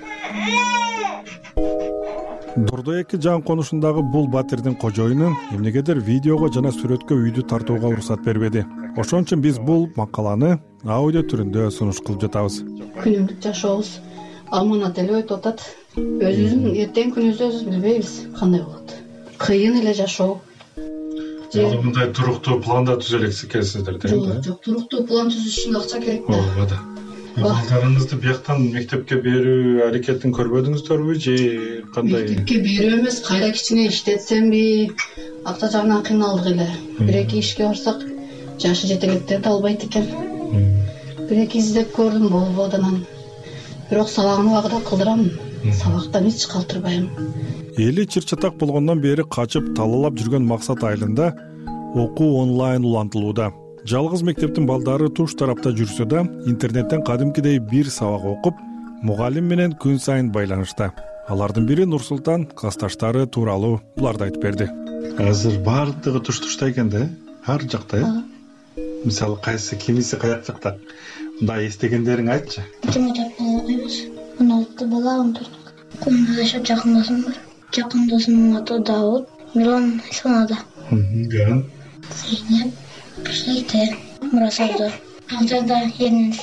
Дордо 2 жан конушундагы бул батирдин кожоюну эмнегедир видеого жана сүрөткө үйдү тартууга уруксат бербеди. Ошон үчүн биз бул макаланы аудио түрүндө сунуш кылып жатабыз. Күнүмдүк жашообуз аманат эле өтүп атат. Өзүбүздүн эртең күнүбүздү өзүбүз билбейбиз кандай болот. Кыйын эле жашоо. Мындай туруктуу планда түзө элексиз экенсиздер да? Жок, туруктуу план түзүш үчүн акча керек да. Ооба. Балдарыңызды бияктан мектепке берүү аракетин көрбөдүңүздөрбү же кандай? Мектепке берүү эмес, кайра кичине иштетсемби? Акча жагынан кыйналдык эле. 1-2 ишке барсак, жашы жетелектерди албайт экен. 1-2 издеп көрдүм, болбоду анан. Бирок сабагымды убагында кылдырам. Сабактан эч калтырбайм. Эли чыр-чатак болгондон бери качып талалап жүргөн Максат айылында окуу онлайн улантылууда. Жалгыз мектептин балдары туш тарапта жүрсө да, интернеттен кадимкидей бир сабак окуп, мугалим менен күн сайын байланышта. Алардын бири Нурсултан классташтары тууралуу буларды айтып берди. Азыр баардыгы туш-тушта экен да? Ар жакта, Мисалы кайсы кимиси каяк жакта? Мындай эстегендериң айтчы. Жумада койбуз. 16 бала 14. Коммунада жашап жакын досум бар. Жакын досумдун аты Давуд, Милан Исмада. Зейнеп, Бишкекте, Мурасабда, Алтайда Ернес.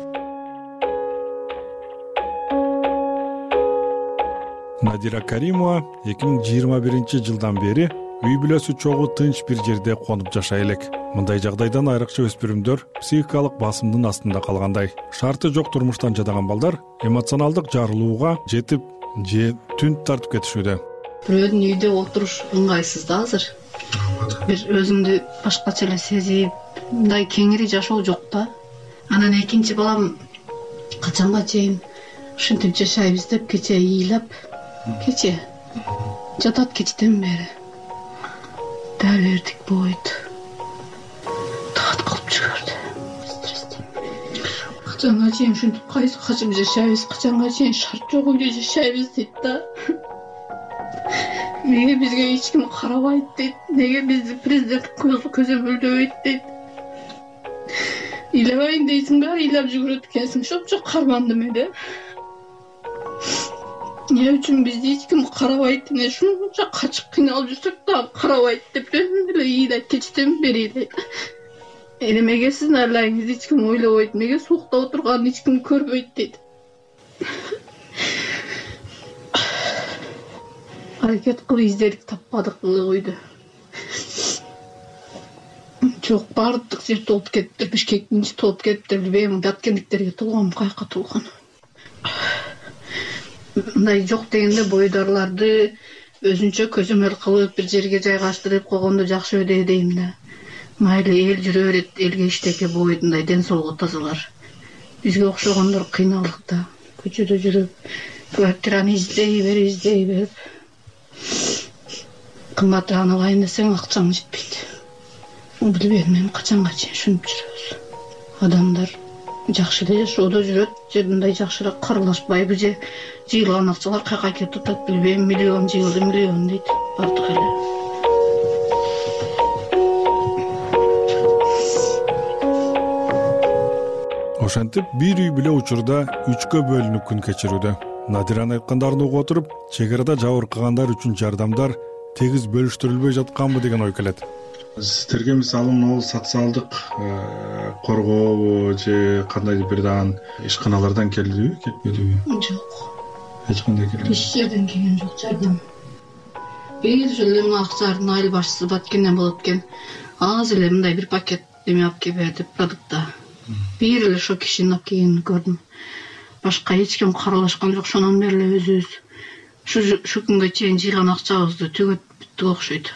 Надира Каримова 2021-жылдан бери үй бүлөсү чогуу тынч бир жерде конуп жашай элек. Мындай жагдайдан айрыкча өспүрүмдөр психикалык басымдын астында калгандай. Шарты жок турмуштан жадаган балдар эмоционалдык жарылууга жетип же түн тартып кетишүүдө. Бирөөнүн үйдө отуруш ыңгайсыз да азыр. Бир өзүңдү башкача эле сезип, мындай кеңири жашоо жок да. Анан экинчи балам качанга чейин ушинтип жашайбыз деп кече ыйлап, кече жатат кечтен бери. Да бердик болбойт. Таат кылып жиберди. качанга чейин ушинтип качып жашайбыз, качанга чейин шарт жок үйдө жашайбыз дейт да. Неге бизге эч ким карабайт дейт, неге бизди президент көзөмөлдөбөйт дейт. Ыйлабайын дейсиң ба, ыйлап жүгүрөт экенсиң, шопчо кармандым эле. Эмне үчүн бизди эч ким карабайт, эмне ушунча качып кыйналып жүрсөк да карабайт деп эле ыйлайт, кечтен бери ыйлайт. Эмеге сиздин айларыңызды эч ким ойлобойт, эмеге суукта отурганын эч ким көрбөйт дейт. Аракет кылып издедик, таппадык үйдө. Жок, баардык жер толуп кетти, Бишкектин ичи толуп кетти, билбейм, баткендиктерге толгон, каяка толгон. Мындай жок дегенде бойдарларды өзүнчө көзөмөл кылып бир жерге жайгаштырып койгонду жакшы дейм да. Майли эл жүрө берет, элге иштеке бойдундай ден соолугу тазалар. Бизге окшогондор кыйналдык да. Көчөдө жүрүп, квартираны издей берип. Кымбатыраан алайын десең акчаң жетпейт. Билбейм, мен качанга чейин ушинтип жүрөбүз. Адамдар жакшы эле жашоодо жүрөт, же мындай жакшыраак каралашпайбы, же жыйылган акчалар каяка кетип атат, билбейм, миллион жыйылды, миллион дейт бардык эле. Ошентип бир үй бүлө учурда 3кө бөлүнүп күн кечирүүдө. Надиранын айткандарын угуп отуруп, чек арада жабыркагандар үчүн жардамдар тегиз бөлүштүрүлбөй жатканбы деген ой келет. Сиздерге мисалы могул социалдык коргообу же кандайдыр бир даан ишканалардан келдиби, кетпедиби? Жок. Эч кандай келбеди. Эч жерден келген жок жардам. Бир эле мына Аксаардын айыл башчысы Баткенден болот экен. Аз эле мындай бир пакет эме алып келип берди, продукта. Бир эле ошо кишинин алып келгенин көрдүм. Башка эч ким каралашкан жок, ошондон бери эле өзүбүз ушу күнгө чейин жыйган акчабызды төгөт бүттүк окшойт.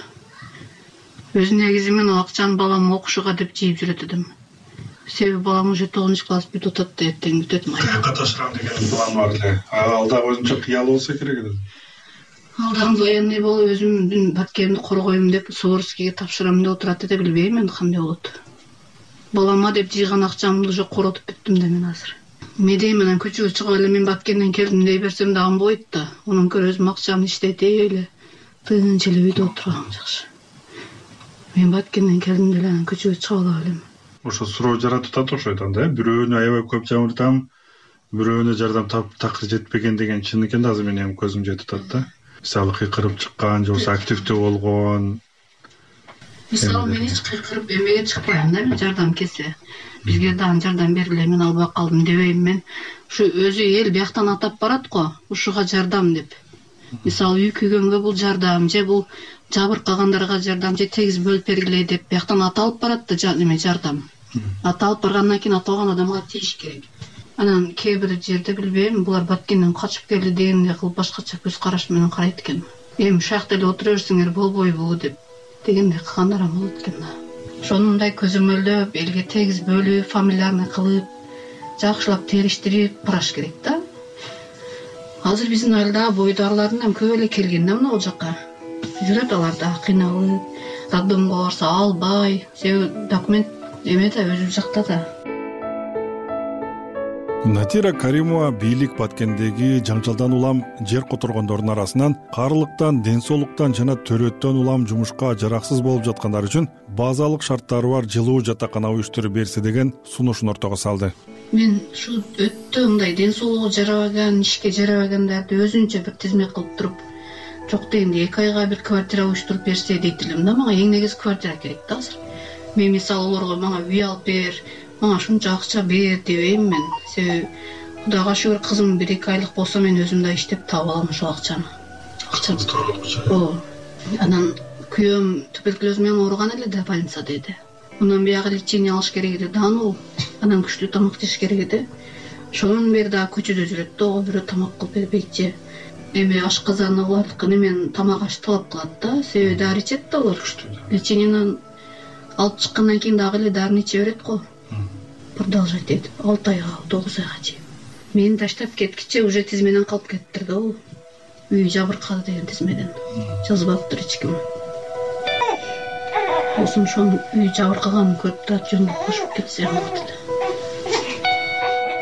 Өз негизи мен ал акчаны балам окушуга деп жыйып жүрөт эдим. Себеби балам уже 9-класс бүтүп атат, эртең бүтөт май. Катышкан деген план бар эле. Ал да өзүнчө кыял болсо керек эле. Алдагы военный болуп өзүмдүн Баткендди коргойм деп Суворскийге тапшырам деп отурат эде, билбейм мен кандай болот. Балама деп жыйган акчамды уже коротуп бүттүм да мен азыр. Медей менен көчөгө чыгып эле мен Баткенден келдим дей берсем дагы болбойт да. Онун көрө өзүм акчамды иштетей эле тынч эле үйдө отурган жакшы. Мен Баткенден келдим деле анан көчөгө чыга ала элем. Ошо суроо жаратып атат окшойт анда, бирөөнү аябай көп жабыртам, бирөөнү жардам такыр жетпеген деген чын экен да, азыр менин көзүм жетип атат да. Мисалы кыйкырып чыккан, же болбосо активдүү болгон. Мисалы мен эч кыйкырып эмеге чыкпайм да, мен жардам келсе. Бизге дагы жардам бергиле, мен албай калдым дебейм мен. Ушу өзү эл бияктан атап барат го, ушуга жардам деп. Мисалы үй күйгөнгө бул жардам, же бул жабыркагандарга жардам, же тегиз бөлүп бергиле деп бияктан аталып барат да жардам. Аталып баргандан кийин аталган адамга тийиш керек. Анан кээ бир жерде билбейм, булар Баткенден качып келди дегендей кылып башкача көз караш менен карайт экен. Эми ушул жакта эле отура берсеңер болбойбу деп дегендей кылгандар болот экен да. Ошондой көзөмөлдөп, элге тегиз бөлүп, фамилияларын кылып, жакшылап териштирип бараш керек да. Азыр биздин айылда бойдарлардын көп эле келген да мына жака. Жүрөт алар да кыйналып, роддомго барса албай, себеби документ эме да өзү жакта да. Надира Каримова бийлик Баткендеги жаңжалдан улам жер которгондордун арасынан карылыктан, ден соолуктан жана төрөттөн улам жумушка жараксыз болуп жаткандар үчүн базалык шарттары бар жылуу жатакана уюштуруп берсе деген сунушун ортого салды. Мен ушу өтө мындай ден соолугу жарабаган, ишке жарабагандарды өзүнчө бир тизме кылып туруп, жок дегенде 2 айга бир квартира уюштуруп берсе дейт элем да. Мага эң негизи квартира керек да азыр. Мен мисалы олорго мага үй алып бер, мага ушунча акча бер дебейм мен. Себеби Кудайга шүгүр кызым 1-2 айлык болсо мен өзүм да иштеп таап алам ошол акчаны. Ооба. Анан күйөөм туберкулез менен ооруган эле да больницада эди. Мындан биягы лечение алыш керек эди, даану. Анан күчтүү тамак жеш керек эди. Ошонун бери дагы көчөдө жүрөт да, бирөө тамак кылып бербейт же. Эми ашказаны булардыкы немен тамак аш талап кылат да, себеби дары ичет да алар. Лечениеден алып чыккандан кийин дагы эле дарыны иче берет го. Продолжать этип 6 айга, 9 айга чейин. Мени таштап кеткиче уже тизмеден калып кетиптир да ол. Үй жабыркады деген тизмеден. Жазбаптыр эч ким. Ошон үй жабыркаганын көрүп да жөн кошуп кетсе болот эле.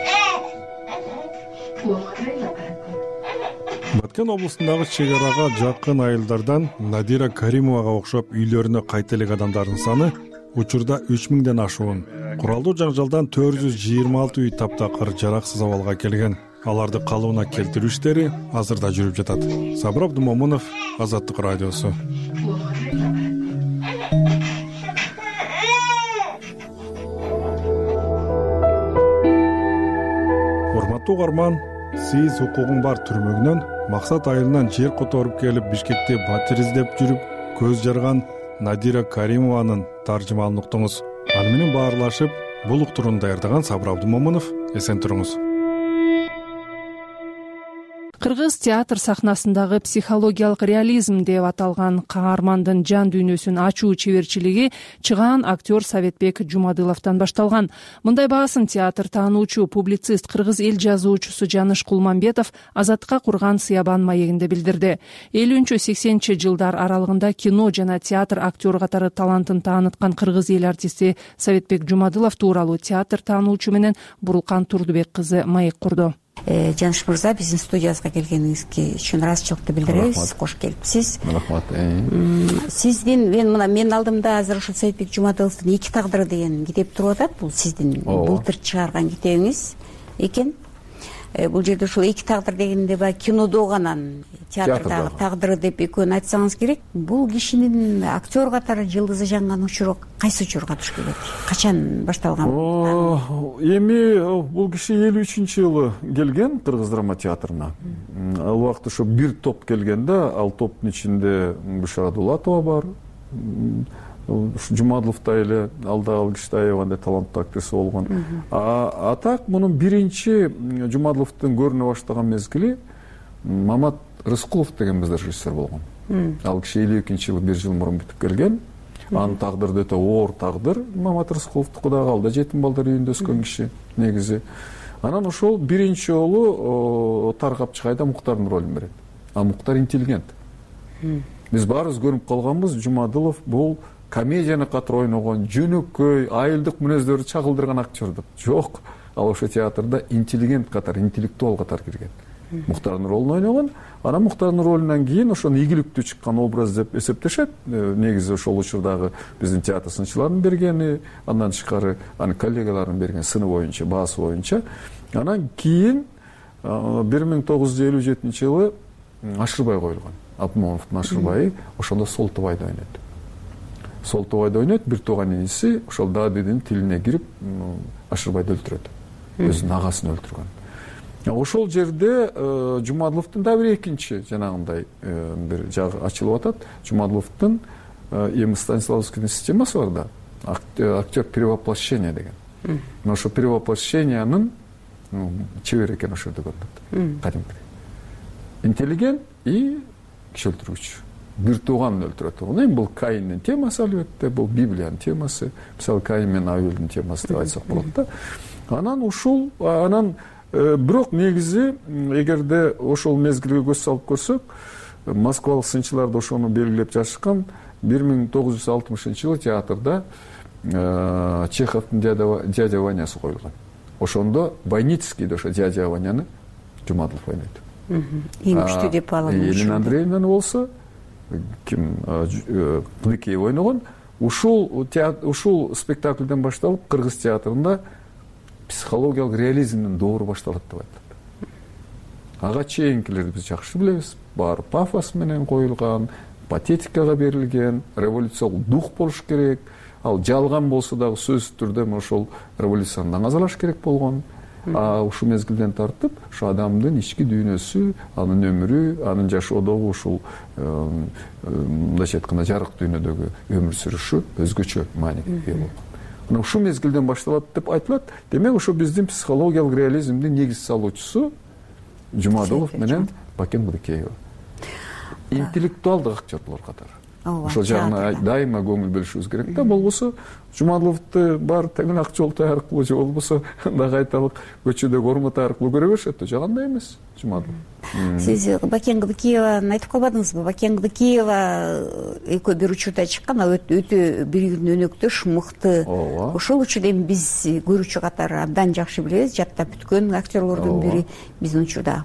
Баткен облусундагы чек арага жакын айылдардан Надира Каримовага окшоп үйлөрүнө кайта элек адамдардын саны учурда 3000ден ашуун. Куралдуу жаңжалдан 426 үй таптакыр жараксыз абалга келген. Аларды калыбына келтирүү иштери азырда жүрүп жатат. Сабыр Абдумомунов, Азаттык радиосу. Урматтуу угарман, сиз укугуң бар түрмөгүнөн Максат айылынан жер которуп келип Бишкекте батир издеп жүрүп көз жарган Надира Каримованын таржымалын уктуңуз. Аны менен баарлашып, бул уктурууну даярдаган Сабыр Абдумомунов, эсен туруңуз. Кыргыз театр сахнасындагы психологиялык реализм деп аталган каармандын жан дүйнөсүн ачуу чеберчилиги чыгаан актер Советбек Жумадыловдон башталган. Мындай баасын театр таануучу публицист кыргыз эл жазуучусу Жаныш Кулманбетов Азаттыкка курган Сыябан маегинде билдирди. 50-80 жылдар аралыгында кино жана театр актеру катары талантын тааныткан кыргыз эл артисти Советбек Жумадылов тууралуу театр таануучу менен Бурулкан Турдубек кызы маек курду. Жаныш мырза, биздин студиябызга келгениңизге үчүн ыраазычылыкты билдиребиз. Кош келипсиз. Рахмат. Менин алдымда азыр ушул Советбек Жумадыловдун «Эки тагдыры» деген китеп туруп атат. Бул сиздин былтыр чыгарган китебиңиз экен. Бул жерде ушул «Эки тагдыр» дегенде баягы кинодогу анан театрдагы тагдыры деп экөөнү айтсаңыз керек. Бул кишинин актер катары жылдызы жанган учуру кайсы учурга туш келет? Качан башталган? Эми бул киши 53-жылы келген Кыргыз драма театрына. Ал убакта ошо бир топ келгенде, ал топтун ичинде Бушара Дулатова бар. Жумадыловтай эле алдагы киши аябай таланттуу актриса болгон. А так мунун биринчи Жумадыловдун көрүнө баштаган мезгили Мамат Рыскулов деген биздин режиссер болгон. Ал киши 52-жылы 1 жыл мурун бүтүп келген. Анын тагдыры өтө оор тагдыр. Мамат Рыскуловдуку дагы алда жетим балдар үйүндө өскөн киши негизи. Анан ошол биринчи жолу таргап чыгайда Муктардын ролун берет. А Муктар интеллигент. Биз баарыбыз көрүп калганбыз, Жумадылов бул комедияны катары ойногон, жөнөкөй, айылдык мүнөздөрдү чагылдырган актер деп. Жок, ал ошо театрда интеллигент катары, интеллектуал катары кирген. Муктардын ролун ойногон. Анан Муктардын ролунан кийин ошону ийгиликтүү чыккан образ деп эсептешет. Негизи ошол учурдагы биздин театр сынчыларынын бергени, андан тышкары анын коллегаларынын берген сыны боюнча, баасы боюнча. Анан кийин 1957-жылы Ашырбай коюлган. Абдумомуновдун Ашырбайы ошондо Солтубайды ойнойт. Солтубайды ойнойт, бир тууган иниси ошол Дадыдын тилине кирип Ашырбайды өлтүрөт. Өзүнүн агасын өлтүргөн. Ошол жерде Жумадыловдун да бир экинчи жанагындай бир жагы ачылып атат. Жумадыловдун эми Станиславскийдин системасы бар да, актер перевоплощения деген. Ошо перевоплощениянын чебер экен ошол жерде көрүнөт. Кадимкидей. Интеллигент и киши өлтүргүч. Бир тууганын өлтүрөт. Эми бул Каиндин темасы албетте, бул Библиянын темасы. Мисалы Каин менен Авелдин темасы деп айтсак болот да. Анан бирок негизи эгерде ошол мезгилге көз салып көрсөк, москвалык сынчылар да ошону белгилеп жазышкан. 1960-жылы театрда Чеховдун дядя Ванясы коюлган. Ошондо Войницкийди ошо дядя Ваняны Жумадылов ойнойт. Эң күчтүү деп алам. Елена Андреевна болсо ким Кудыкеев ойногон. Ушул спектакльден башталып Кыргыз театрында психологиялык реализмдин доору башталат деп айтат. Ага чейинкилерди биз жакшы билебиз. Баары пафос менен коюлган, патетикага берилген, революциялык дух болуш керек. Ал жалган болсо дагы сөзсүз түрдө ошол революциядан азалаш керек болгон. Ушул мезгилден тартып, ушу адамдын ички дүйнөсү, анын өмүрү, анын жашоодогу ушул мындайча айтканда жарык дүйнөдөгү өмүр сүрүшү өзгөчө мааниге ээ болгон. Мына ушул мезгилден башталат деп айтылат. Демек ошо биздин психологиялык реализмдин негиз салуучусу Жумадылов менен Бакен Кудыкеева. Интеллектуалдык актерлор катары. Ошол жагына дайыма көңүл бөлүшүбүз керек да. Болбосо Жумадыловду бар тегин ак жолтой аркылуу же болбосо дагы айталык көчөдөгү Ормото аркылуу көрө беришет да. Жок андай эмес Жумадылов. Сиз Бакен Кыдыкееваны айтып калбадыңызбы? Бакен Кыдыкеева экөө бир учурда чыккан, ал өтө биригиндин өнөктөш, мыкты. Ошол учурда эми биз көрүүчү катары абдан жакшы билебиз, жаттап бүткөн актерлордун бири биздин учурда.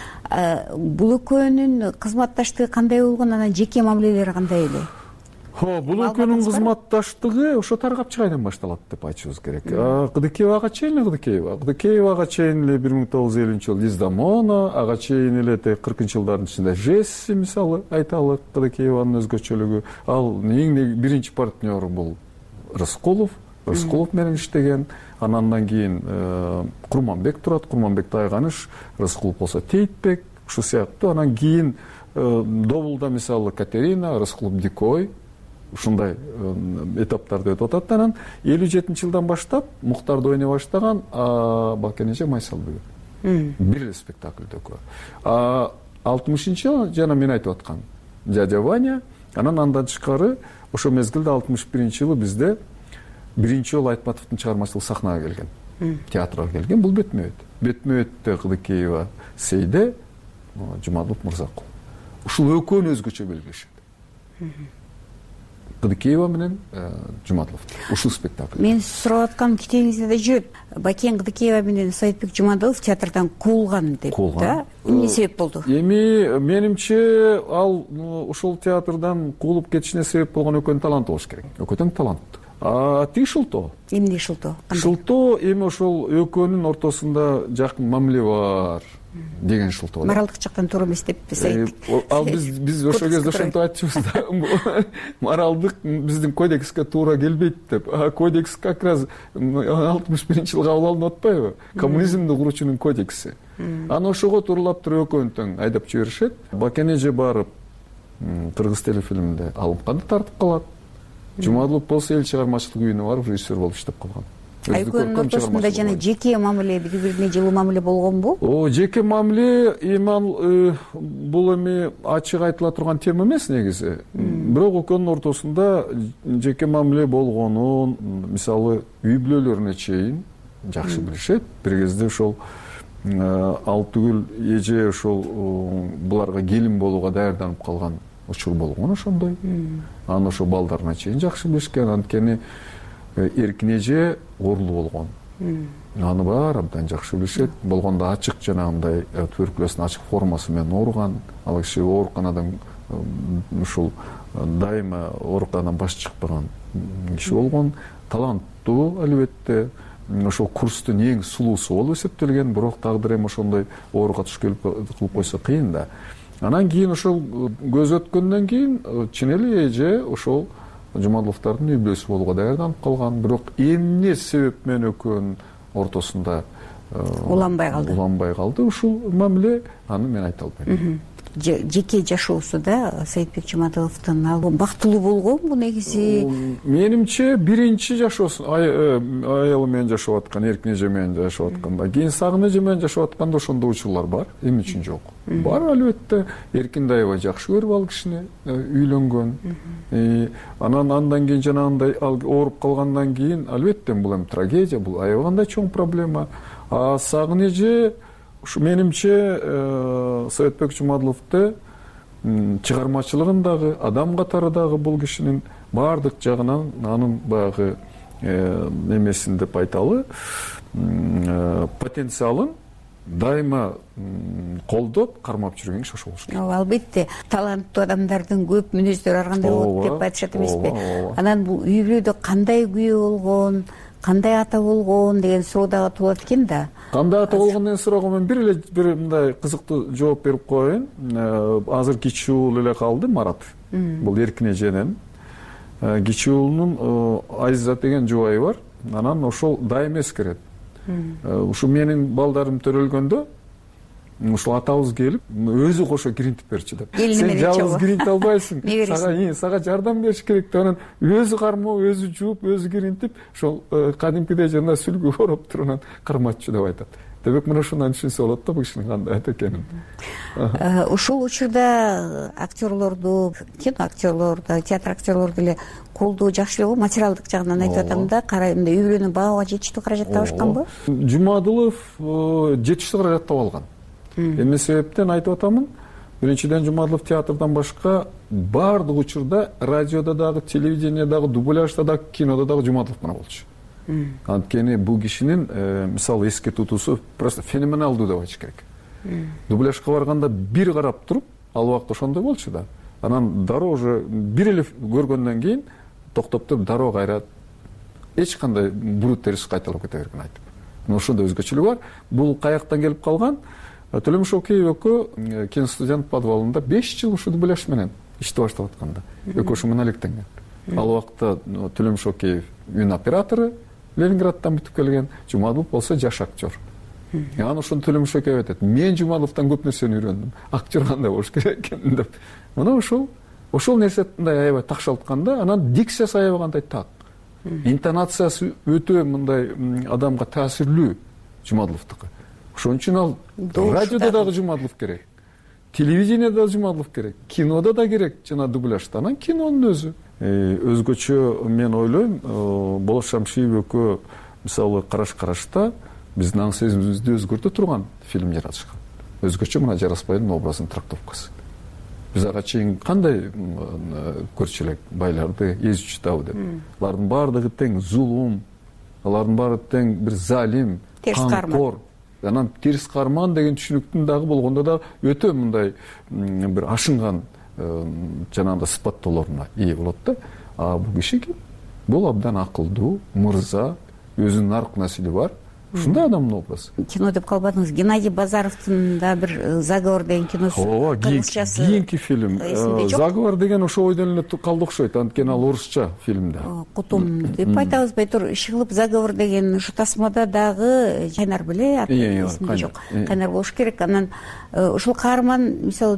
Бул экөөнүн кызматташтыгы кандай болгон, анан жеке мамилелери кандай эле? Бул экөөнүн кызматташтыгы ошо Таргапчы айдан башталат деп айтышыбыз керек. Кыдыкеевага чейин Кыдыкеевага чейин эле 1950-жылы Диздамона, ага чейин эле 40-жылдардын ичинде Жесси мисалы айталык, Кыдыкееванын өзгөчөлүгү. Ал эң биринчи партнеру бул Рыскулов менен иштеген. Андан кийин Курманбек турат, Курманбек Тайганыш, Рыскулов болсо Тейтбек, ушул сыяктуу. Анан кийин Добулда мисалы Катерина, Рыскулов Дикой, ушундай этаптарды өтүп атат. Анан 57-жылдан баштап Муктарды ойной баштаган Балкен эже Майсалбек. Бир эле спектакльде экөө. 60-жылы жана мен айтып аткан Дядя Ваня, анан андан тышкары ошо мезгилде 61-жылы бизде биринчи жолу Айтматовдун чыгармачылык сахнага келген, театрга келген. Бул Бетмөбөттө Кыдыкеева Сейде, Жумадулов Мырзакул. Ушул экөөнү өзгөчө белгилешет. Кыдыкеева менен Жумадулов. Ушул спектакль. Мен сурап аткан китебиңизде да жүрөт. Бакен Кыдыкеева менен Саитбек Жумадулов театрдан куулган деп да. Эмне себеп болду? Эми менимче ал ушул театрдан куулуп кетишине себеп болгон экөөнүн таланты болуш керек. Экөөдөн таланттуу. Тиги шылтоо. Эмне шылтоо? Шылтоо эми ошол экөөнүн ортосунда жакын мамиле бар деген шылтоо. Моралдык жактан туура эмес деппиз. Ал биз ошол кезде ошентип айтчубуз да. Моралдык биздин кодекске туура келбейт деп. Кодекс как раз 61-жылы кабыл алынып атпайбы? Коммунизмди куруучунун кодекси. Аны ошого тууралап туруп экөөнү тең айдап жиберишет. Бакен эже барып Кыргыз телефильминде алымканды тартып калат. Жумадулов болсо эл чыгармачылык үйүнө барып режиссер болуп иштеп калган. Экөөнүн ортосунда жана жеке мамиле, бири-бирине жылуу мамиле болгонбу? Жеке мамиле эми бул эми ачык айтыла турган тема эмес негизи. Бирок экөөнүн ортосунда жеке мамиле болгонун, мисалы, үй бүлөлөрүнө чейин жакшы билишет. Бир кезде ошол ал түгүл эже ошол буларга келин болууга даярданып калган учур болгон ошондой. Аны ошо балдарына чейин жакшы билишкен. Анткени Эркин эже оорулуу болгон. Аны баары абдан жакшы билишет. Болгондо ачык жанагындай туберкулездин ачык формасы менен ооруган. Ал киши ооруканадан ушул дайыма ооруканадан баш чыкпаган киши болгон. Таланттуу албетте. Ошол курстун эң сулуусу болуп эсептелген. Бирок тагдыр эми ошондой ооруга туш кылып койсо кыйын да. Анан кийин ошол көз өткөндөн кийин чын эле эже ошол Жумадуловдордун үй бүлөсү болууга даярданып калган. Бирок эмне себеп менен экөөнүн ортосунда уланбай калды ушул мамиле, аны мен айта албайм. Жеке жашоосу да Саитбек Жумадуловдун ал бактылуу болгонбу негизи? Менимче биринчи жашоосу аялы менен жашап аткан, Эркин эже менен жашап атканда, кийин Сагын эже менен жашап атканда ошондой учурлар бар. Эмне үчүн жок? Бар албетте. Эркин аябай жакшы көрүп ал кишини, үйлөнгөн. Андан кийин жанагындай ал ооруп калгандан кийин албетте бул эми трагедия, бул аябай кандай чоң проблема. Сагын эже ушу менимче Саитбек Жумадуловду чыгармачылыгын дагы, адам катары дагы бул кишинин баардык жагынан анын баягы немесин деп айталы, потенциалын дайыма колдоп, кармап жүргөн киши ошол болуш керек. Албетте, таланттуу адамдардын көп мүнөздөрү ар кандай болот деп айтышат эмеспи? Анан бул үй бүлөдө кандай күйөө болгон, кандай ата болгон деген суроо дагы туулат экен да. Кандай ата болгон деген суроого мен бир мындай кызыктуу жооп берип коеюн. Азыр кичи уул эле калды, Марат. Бул Эркин эженин кичи уулунун Азиза деген жубайы бар. Анан ошол дайыма эскерет. Ушу менин балдарым төрөлгөндө ушул атабыз келип, өзү кошо киринтип берчү деп. Сен жалгыз киринте албайсың. Сага жардам бериш керек деп. Анан өзү кармоо, өзү жууп, өзү киринтип, ошол кадимкидей жана сүлгү ороп туруп анан карматчу деп айтат. Демек мына ушундан түшүнсө болот да бул кишинин кандай ата экенин. Ушул учурда актерлорду, кино актерлорду, театр актерлорду деле колдоо жакшы эле, материалдык жагынан айтып атам да, мындай үй бүлөнү баууга жетиштүү каражат табышканбы? Жумадулов жетиштүү каражат таба алган. Эмне себептен айтып атамын? Биринчиден, Жумадылов театрдан башка баардык учурда радиодо дагы, телевидениедагы, дубляжда дагы, кинодо дагы Жумадылов гана болчу. Анткени бул кишинин мисалы эске тутуусу просто феноменалдуу деп айтыш керек. Дубляжга барганда бир карап туруп, ал убакта ошондой болчу да. Анан дароо уже бир эле көргөндөн кийин токтоп туруп дароо кайра эч кандай буруу терс кайталап кете берген айтып. Ошондой өзгөчөлүгү бар. Бул каяктан келип калган? Төлөмүш Океев экөө киностудент подвалында 5 жыл ушу дубляж менен ишти баштап атканда. Экөө ушу Моноликтен келген. Ал убакта Төлөмүш Океев үн оператору Ленинграддан бүтүп келген, Жумадылов болсо жаш актер. Анан ошондо Төлөмүш Океев айтат: "Мен Жумадыловдон көп нерсени үйрөндүм. Актер кандай болуш керек экен" деп. Мына ошол нерсе аябай такшалтканда, анан дикциясы аябагандай так. Интонациясы өтө мындай адамга таасирлүү Жумадыловдуку. Ошон үчүн ал радиодо дагы Жумадылов керек, телевидениеде дагы Жумадылов керек, кинодо да керек, жана дубляжда. Анан кинонун өзү өзгөчө, мен ойлойм, Болот Шамшиев экөө мисалы караш-карашта биздин аң сезимибизди өзгөртө турган фильм жаратышкан. Өзгөчө мына Жараспайдын образынын трактовкасы. Биз ага чейин кандай көрчү элек байларды эзүүчү табы деп. Алардын баардыгы тең зулум, алардын баары тең бир залим, камкор. Анан терс карман деген түшүнүктүн дагы болгондо да өтө мындай бир ашынган жанагындай сыпаттоолоруна ээ болот да. А бул киши ким? Бул абдан акылдуу, мырза, өзүнүн наркы насили бар. Ушундай адамдын образы. Кино деп калбадыңыз. Геннадий Базаровдун да бир "Заговор" деген киносу. Ооба, кийинки фильм. "Заговор" деген ошо ойдон эле калды окшойт, анткени ал орусча фильм да. Кутум деп айтабызбы, айтор иши кылып "Заговор" деген ушу тасмада дагы Кайнар беле, эсимде жок. Кайнар болуш керек. Анан ушул каарман мисалы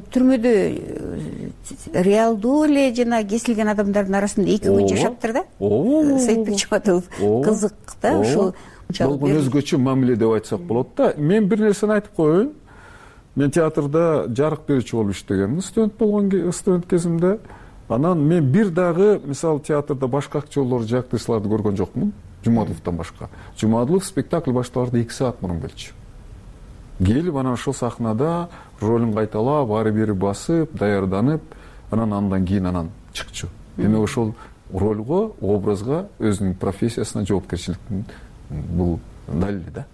түрмөдө реалдуу эле жана кесилген адамдардын арасында 2 күн жашаптыр да. Саитбек Жумадылов кызык да ушул. Болгон өзгөчө мамиле деп айтсак болот да. Мен бир нерсени айтып коеюн. Мен театрда жарык берүүчү болуп иштегенмин студент кезимде. Анан мен бир дагы мисалы театрда башка актерлорду же актрисаларды көргөн жокмун, Жумадыловдон башка. Жумадылов спектакль башталарда 2 саат мурун келчү. Келип анан ошол сахнада ролун кайталап, ары бери басып, даярданып, андан кийин чыкчу. Демек ошол ролго, образга, өзүнүн профессиясына жоопкерчиликтин бул далили да.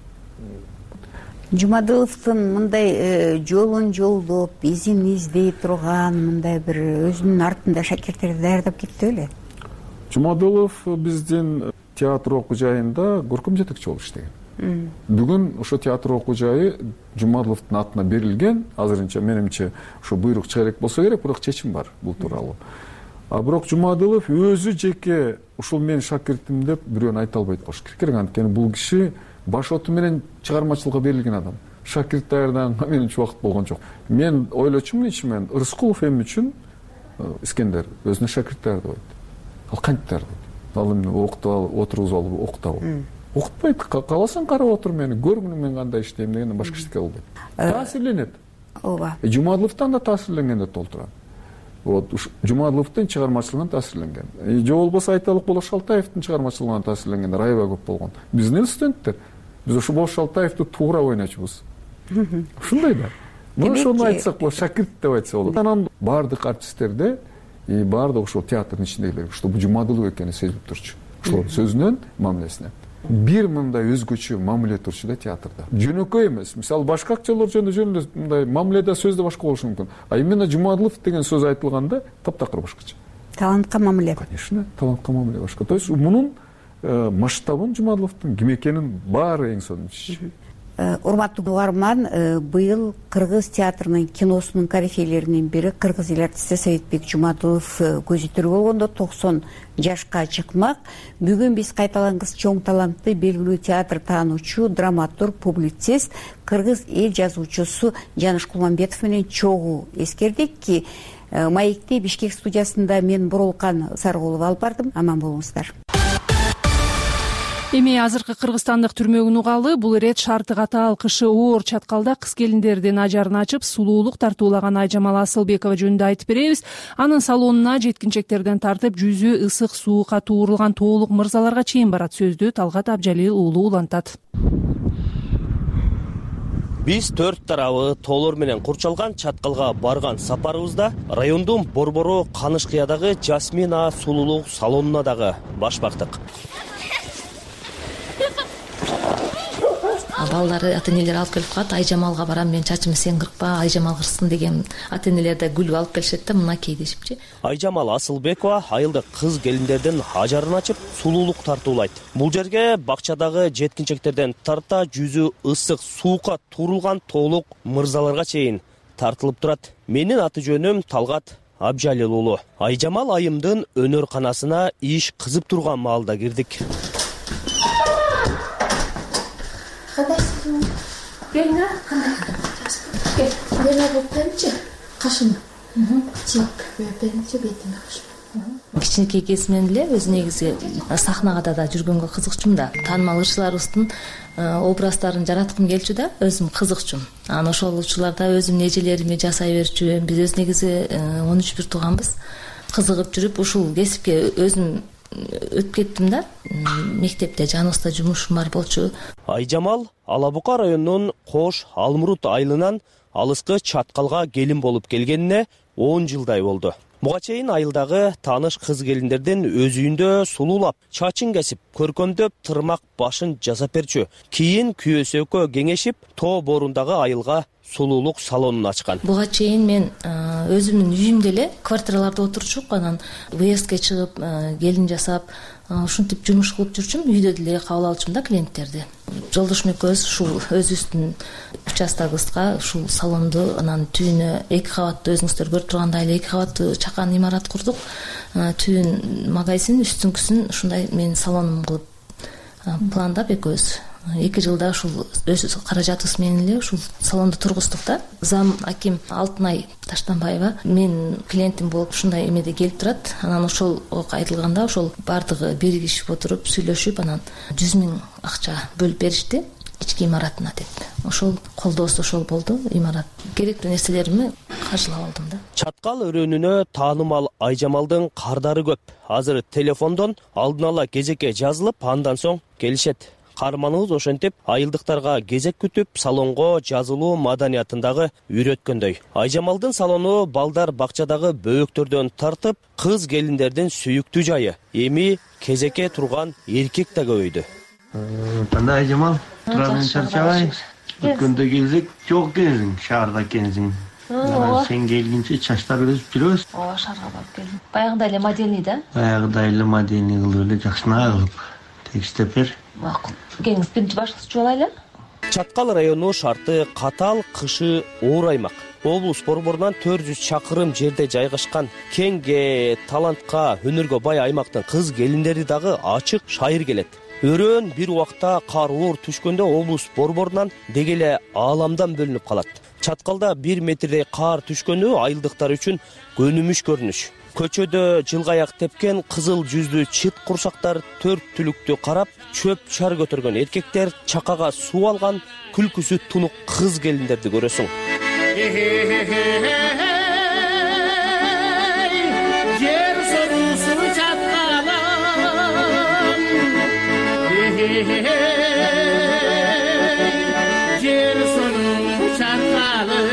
Жумадыловдун мындай жолун жолдоп, изин издей турган мындай бир өзүнүн артында шакирттерди даярдап кетти беле? Жумадылов биздин театр окуу жайында көркөм жетекчи болуп иштеген. Бүгүн ошо театр окуу жайы Жумадыловдун атына берилген. Азырынча менимче ошо буйрук чыга элек болсо керек, бирок чечим бар бул тууралуу. А бирок Жумадылов өзү жеке ушул мен шакиртим деп бирөөнү айта албайт болуш керек. Анткени бул киши башоту менен чыгармачылыкка берилген адам. Шакирт даярдаганга менимче убакыт болгон жок. Мен ойлочумун ичимен, Рыскулов эми үчүн Искендер өзүнө шакирт даярдабайт. Ал кантип даярдайт? Ал эми окутуп алып, отургузуп алып окутабы? Окутпайт. Кааласаң карап отур мени, көргүн мен кандай иштейм дегенден башка эчтеке болбойт. Таасирленет. Ооба. Жумадыловдон да таасирленгендер толтура. Вот Жумадыловдун чыгармачылыгынан таасирленген. Же болбосо айталык Болот Шалтаевдин чыгармачылыгынан таасирленгендер аябай көп болгон. Биздин студенттер, биз ошо Болот Шалтаевди туура ойночубуз. Ушундай да. Мына ошону айтсак болот, шакирт деп айтса болот. Анан баардык артисттерде баардык ошол театрдын ичиндегилер ушул Жумадылов экени сезилип турчу. Ошол сөзүнөн, мамилесинен. Бир мындай өзгөчө мамиле турчу да театрда. Жөнөкөй эмес. Мисалы башка актерлор жөнүндө мындай мамиледе сөздө башка болушу мүмкүн. А именно Жумадылов деген сөз айтылганда таптакыр башкача. Талантка мамиле. Конечно, талантка мамиле башка. То есть мунун масштабын Жумадыловдун ким экенин баары эң сонун билишчү. Урматтуу угарман, быйыл кыргыз театрынын киносунун корифейлеринин бири кыргыз эл артисти Саитбек Жумадылов көзү тирүү болгондо 90 жашка чыкмак. Бүгүн биз кайталангыс чоң талантты белгилүү театр таануучу, драматург, публицист, кыргыз эл жазуучусу Жаныш Кулманбетов менен чогуу эскердик ки маекти Бишкек студиясында мен Бурулкан Сарыгулова алып бардым. Аман болуңуздар. Эми азыркы кыргызстандык түрмөгүн угалы. Бул ирет шарты катаал, кышы оор чаткалда кыз келиндердин ажарын ачып, сулуулук тартуулаган Айжамал Асылбекова жөнүндө айтып беребиз. Анын салонуна жеткинчектерден тартып жүзү ысык суукка туурулган тоолук мырзаларга чейин барат. Сөздү Талгат Абжалил уулу улантат. Биз төрт тарабы тоолор менен курчалган Чаткалга барган сапарыбызда райондун Борбору Канышкыядагы Жасмина сулуулук салонуна дагы баш бактык. Балдары ата-энелер алып келип калат, Айжамалга барам, мен чачымды сен кыркпа, Айжамал кырсын деген ата-энелер да гүл алып келишет да, мынакей дешипчи. Айжамал Асылбекова айылдык кыз келиндердин ажарын ачып, сулуулук тартуулайт. Бул жерге бакчадагы жеткинчектерден тарта жүзү ысык суукка турулган тоолук мырзаларга чейин тартылып турат. Менин аты жөнүм Талгат Абжалил уулу. Айжамал айымдын өнөр-канасына иш кызып турган маалда кирдик. Кандайсың? Келиңер, кандай? Кел, нема болуп берчи? Кашын. Чек берчи бетиме кашын. Кичинекей кезимден эле өзү негизи сахнада да жүргөнгө кызыкчумун да. Таанымал ырчыларыбыздын образдарын жараткым келчү да, өзүм кызыкчумун. Анан ошол учурларда өзүмдүн эжелерими жасай берчүмүн. Биз өз негизи 13 бир тууганбыз. Кызыгып жүрүп ушул кесипке өзүм өтүп кеттим да. Мектепте жаныбызда жумушум бар болчу. Айжамал Ала Бука районунун Кош Алмурут айылынан алыскы Чаткалга келин болуп келгенине 10 жылдай болду. Буга чейин айылдагы тааныш кыз келиндердин өз үйүндө сулуулап, чачын кесип, көркөмдөп, тырмак башын жасап берчү. Кийин күйөөсү экөө кеңешип, Тоо Борундагы айылга сулуулук салонун ачкан. Буга чейин мен өзүмдүн үйүмдө эле квартираларда отурчук, анан выездке чыгып, келин жасап, ушинтип жумуш кылып жүрчүм. Үйдө деле кабыл алчумун да клиенттерди. Жолдошум экөөбүз ушул өзүбүздүн участогыбызга ушул салонду, анан түбүнө 2 кабаттуу, өзүңүздөр көрүп тургандай эле 2 кабаттуу чакан имарат курдук. Түбүн магазин, үстүңкүсүн ушундай менин салонум кылып пландап экөөбүз 2 жылда ушул өз каражатыбыз менен эле ушул салонду тургуздук да. Зам аким Алтынай Таштанбаева мен клиентим болуп ушундай эмеде келип турат. Анан ошол айтылганда ошол бардыгы биригишип отуруп сүйлөшүп, анан 100 000 акча бөлүп беришти ички имаратына деп. Ошол колдоосу ошол болду. Имарат керектүү нерселеримди каржылап алдым да. Чаткал өрөөнүнө таанымал Айжамалдын кардары көп. Азыр телефондон алдын ала кезекке жазылып, андан соң келишет. Карманыбыз ошентип айылдыктарга кезек күтүп, салонго жазылуу маданиятындагы үйрөткөндөй. Айжамалдын салону балдар бакчадагы бөөктөрдөн тартып, кыз келиндердин сүйүктүү жайы. Эми кезекке турган эркек да көбөйдү. Кандай Айжамал? Турабын чарчабай. Өткөндө келдик, жок экенсиң, шаарда экенсиң. Сен келгенче чачтар өсүп жүрөбүз. Ооба, шаарга барып келдим. Баягыдай эле модельный да? Баягыдай эле модельный кылып эле жакшына кылып тегиштеп бер. Макул. Кеңиз биринчи башкычы болайлы. Чаткал району шарты катал, кышы оор аймак. Облус борборунан 400 чакырым жерде жайгашкан кеңге, талантка, өнөргө бай аймактын кыз келиндери дагы ачык шайыр келет. Өрөөн бир убакта кар оор түшкөндө облус борборунан дегеле ааламдан бөлүнүп калат. Чаткалда 1 метрдей кар түшкөнү айылдыктар үчүн көнүмүш көрүнүш. Көчөдө жылгаяк тепкен кызыл жүздүү чыт курсактар төрт түлүктү карап, чөп чар көтөргөн эркектер, чакага суу алган күлкүсү тунук кыз келиндерди көрөсүң. Жер сорусу чаткалам, жер сорусу чаткалам.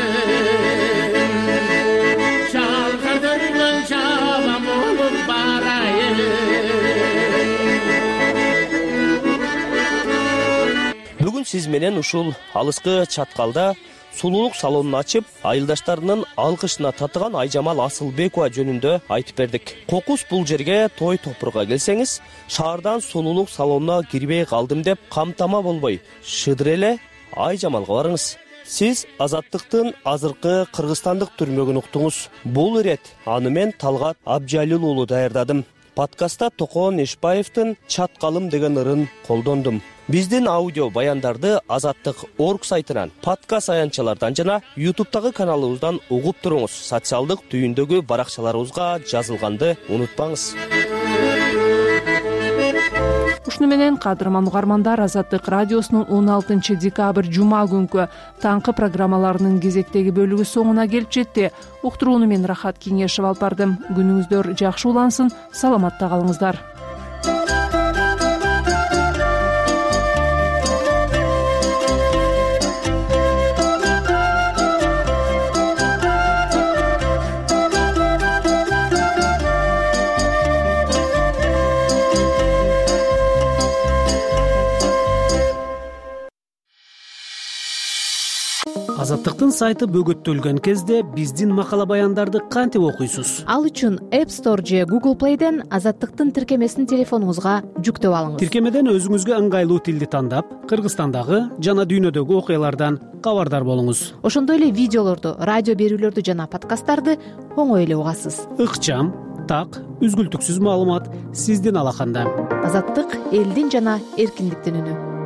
Бүгүн сиз менен ушул алыскы Чаткалда сулуулук салонун ачып, айылдаштарынын алкышына татыган Айжамал Асылбекова жөнүндө айтып бердик. Кокус бул жерге той топурга келсеңиз, шаардан сулуулук салонуна кирбей калдым деп камтама болбой, шыдыр эле Айжамалга барыңыз. Сиз Азаттыктын азыркы кыргызстандык түрмөгүн уктуңуз. Бул ирет аны мен Талгат Абжалил уулу даярдадым. Подкастта Токон Ишбаевдин Чаткалым деген ырын колдондум. Биздин аудио баяндарды Азаттык.орг сайтынан, подкаст аянтчалардан жана YouTube'дагы каналыбыздан угуп туруңуз. Социалдык түйүндөгү баракчаларыбызга жазылганды унутпаңыз. Ушуну менен кадырман угармандар, Азаттык радиосунун 16 декабрь жума күнкү таңкы программаларынын кезектеги бөлүгү соңуна келип жетти. Уктурууну мен Рахат Кеңешев алып бардым. Күнүңүздөр жакшы улансын, саламатта калыңыздар. Азаттыктын сайты бөгөттөлгөн кезде биздин макала баяндарды кантип окуйсуз? Ал үчүн App Store же Google Play'ден Азаттыктын тиркемесин телефонуңузга жүктөп алыңыз. Тиркемеден өзүңүзгө ыңгайлуу тилди тандап, Кыргызстандагы жана дүйнөдөгү окуялардан кабардар болуңуз. Ошондой эле видеолорду, радио берүүлөрдү жана подкасттарды оңой эле угасыз. Ыкчам, так, үзгүлтүксүз маалымат сиздин алаканда. Азаттык — элдин жана эркиндиктин үнү.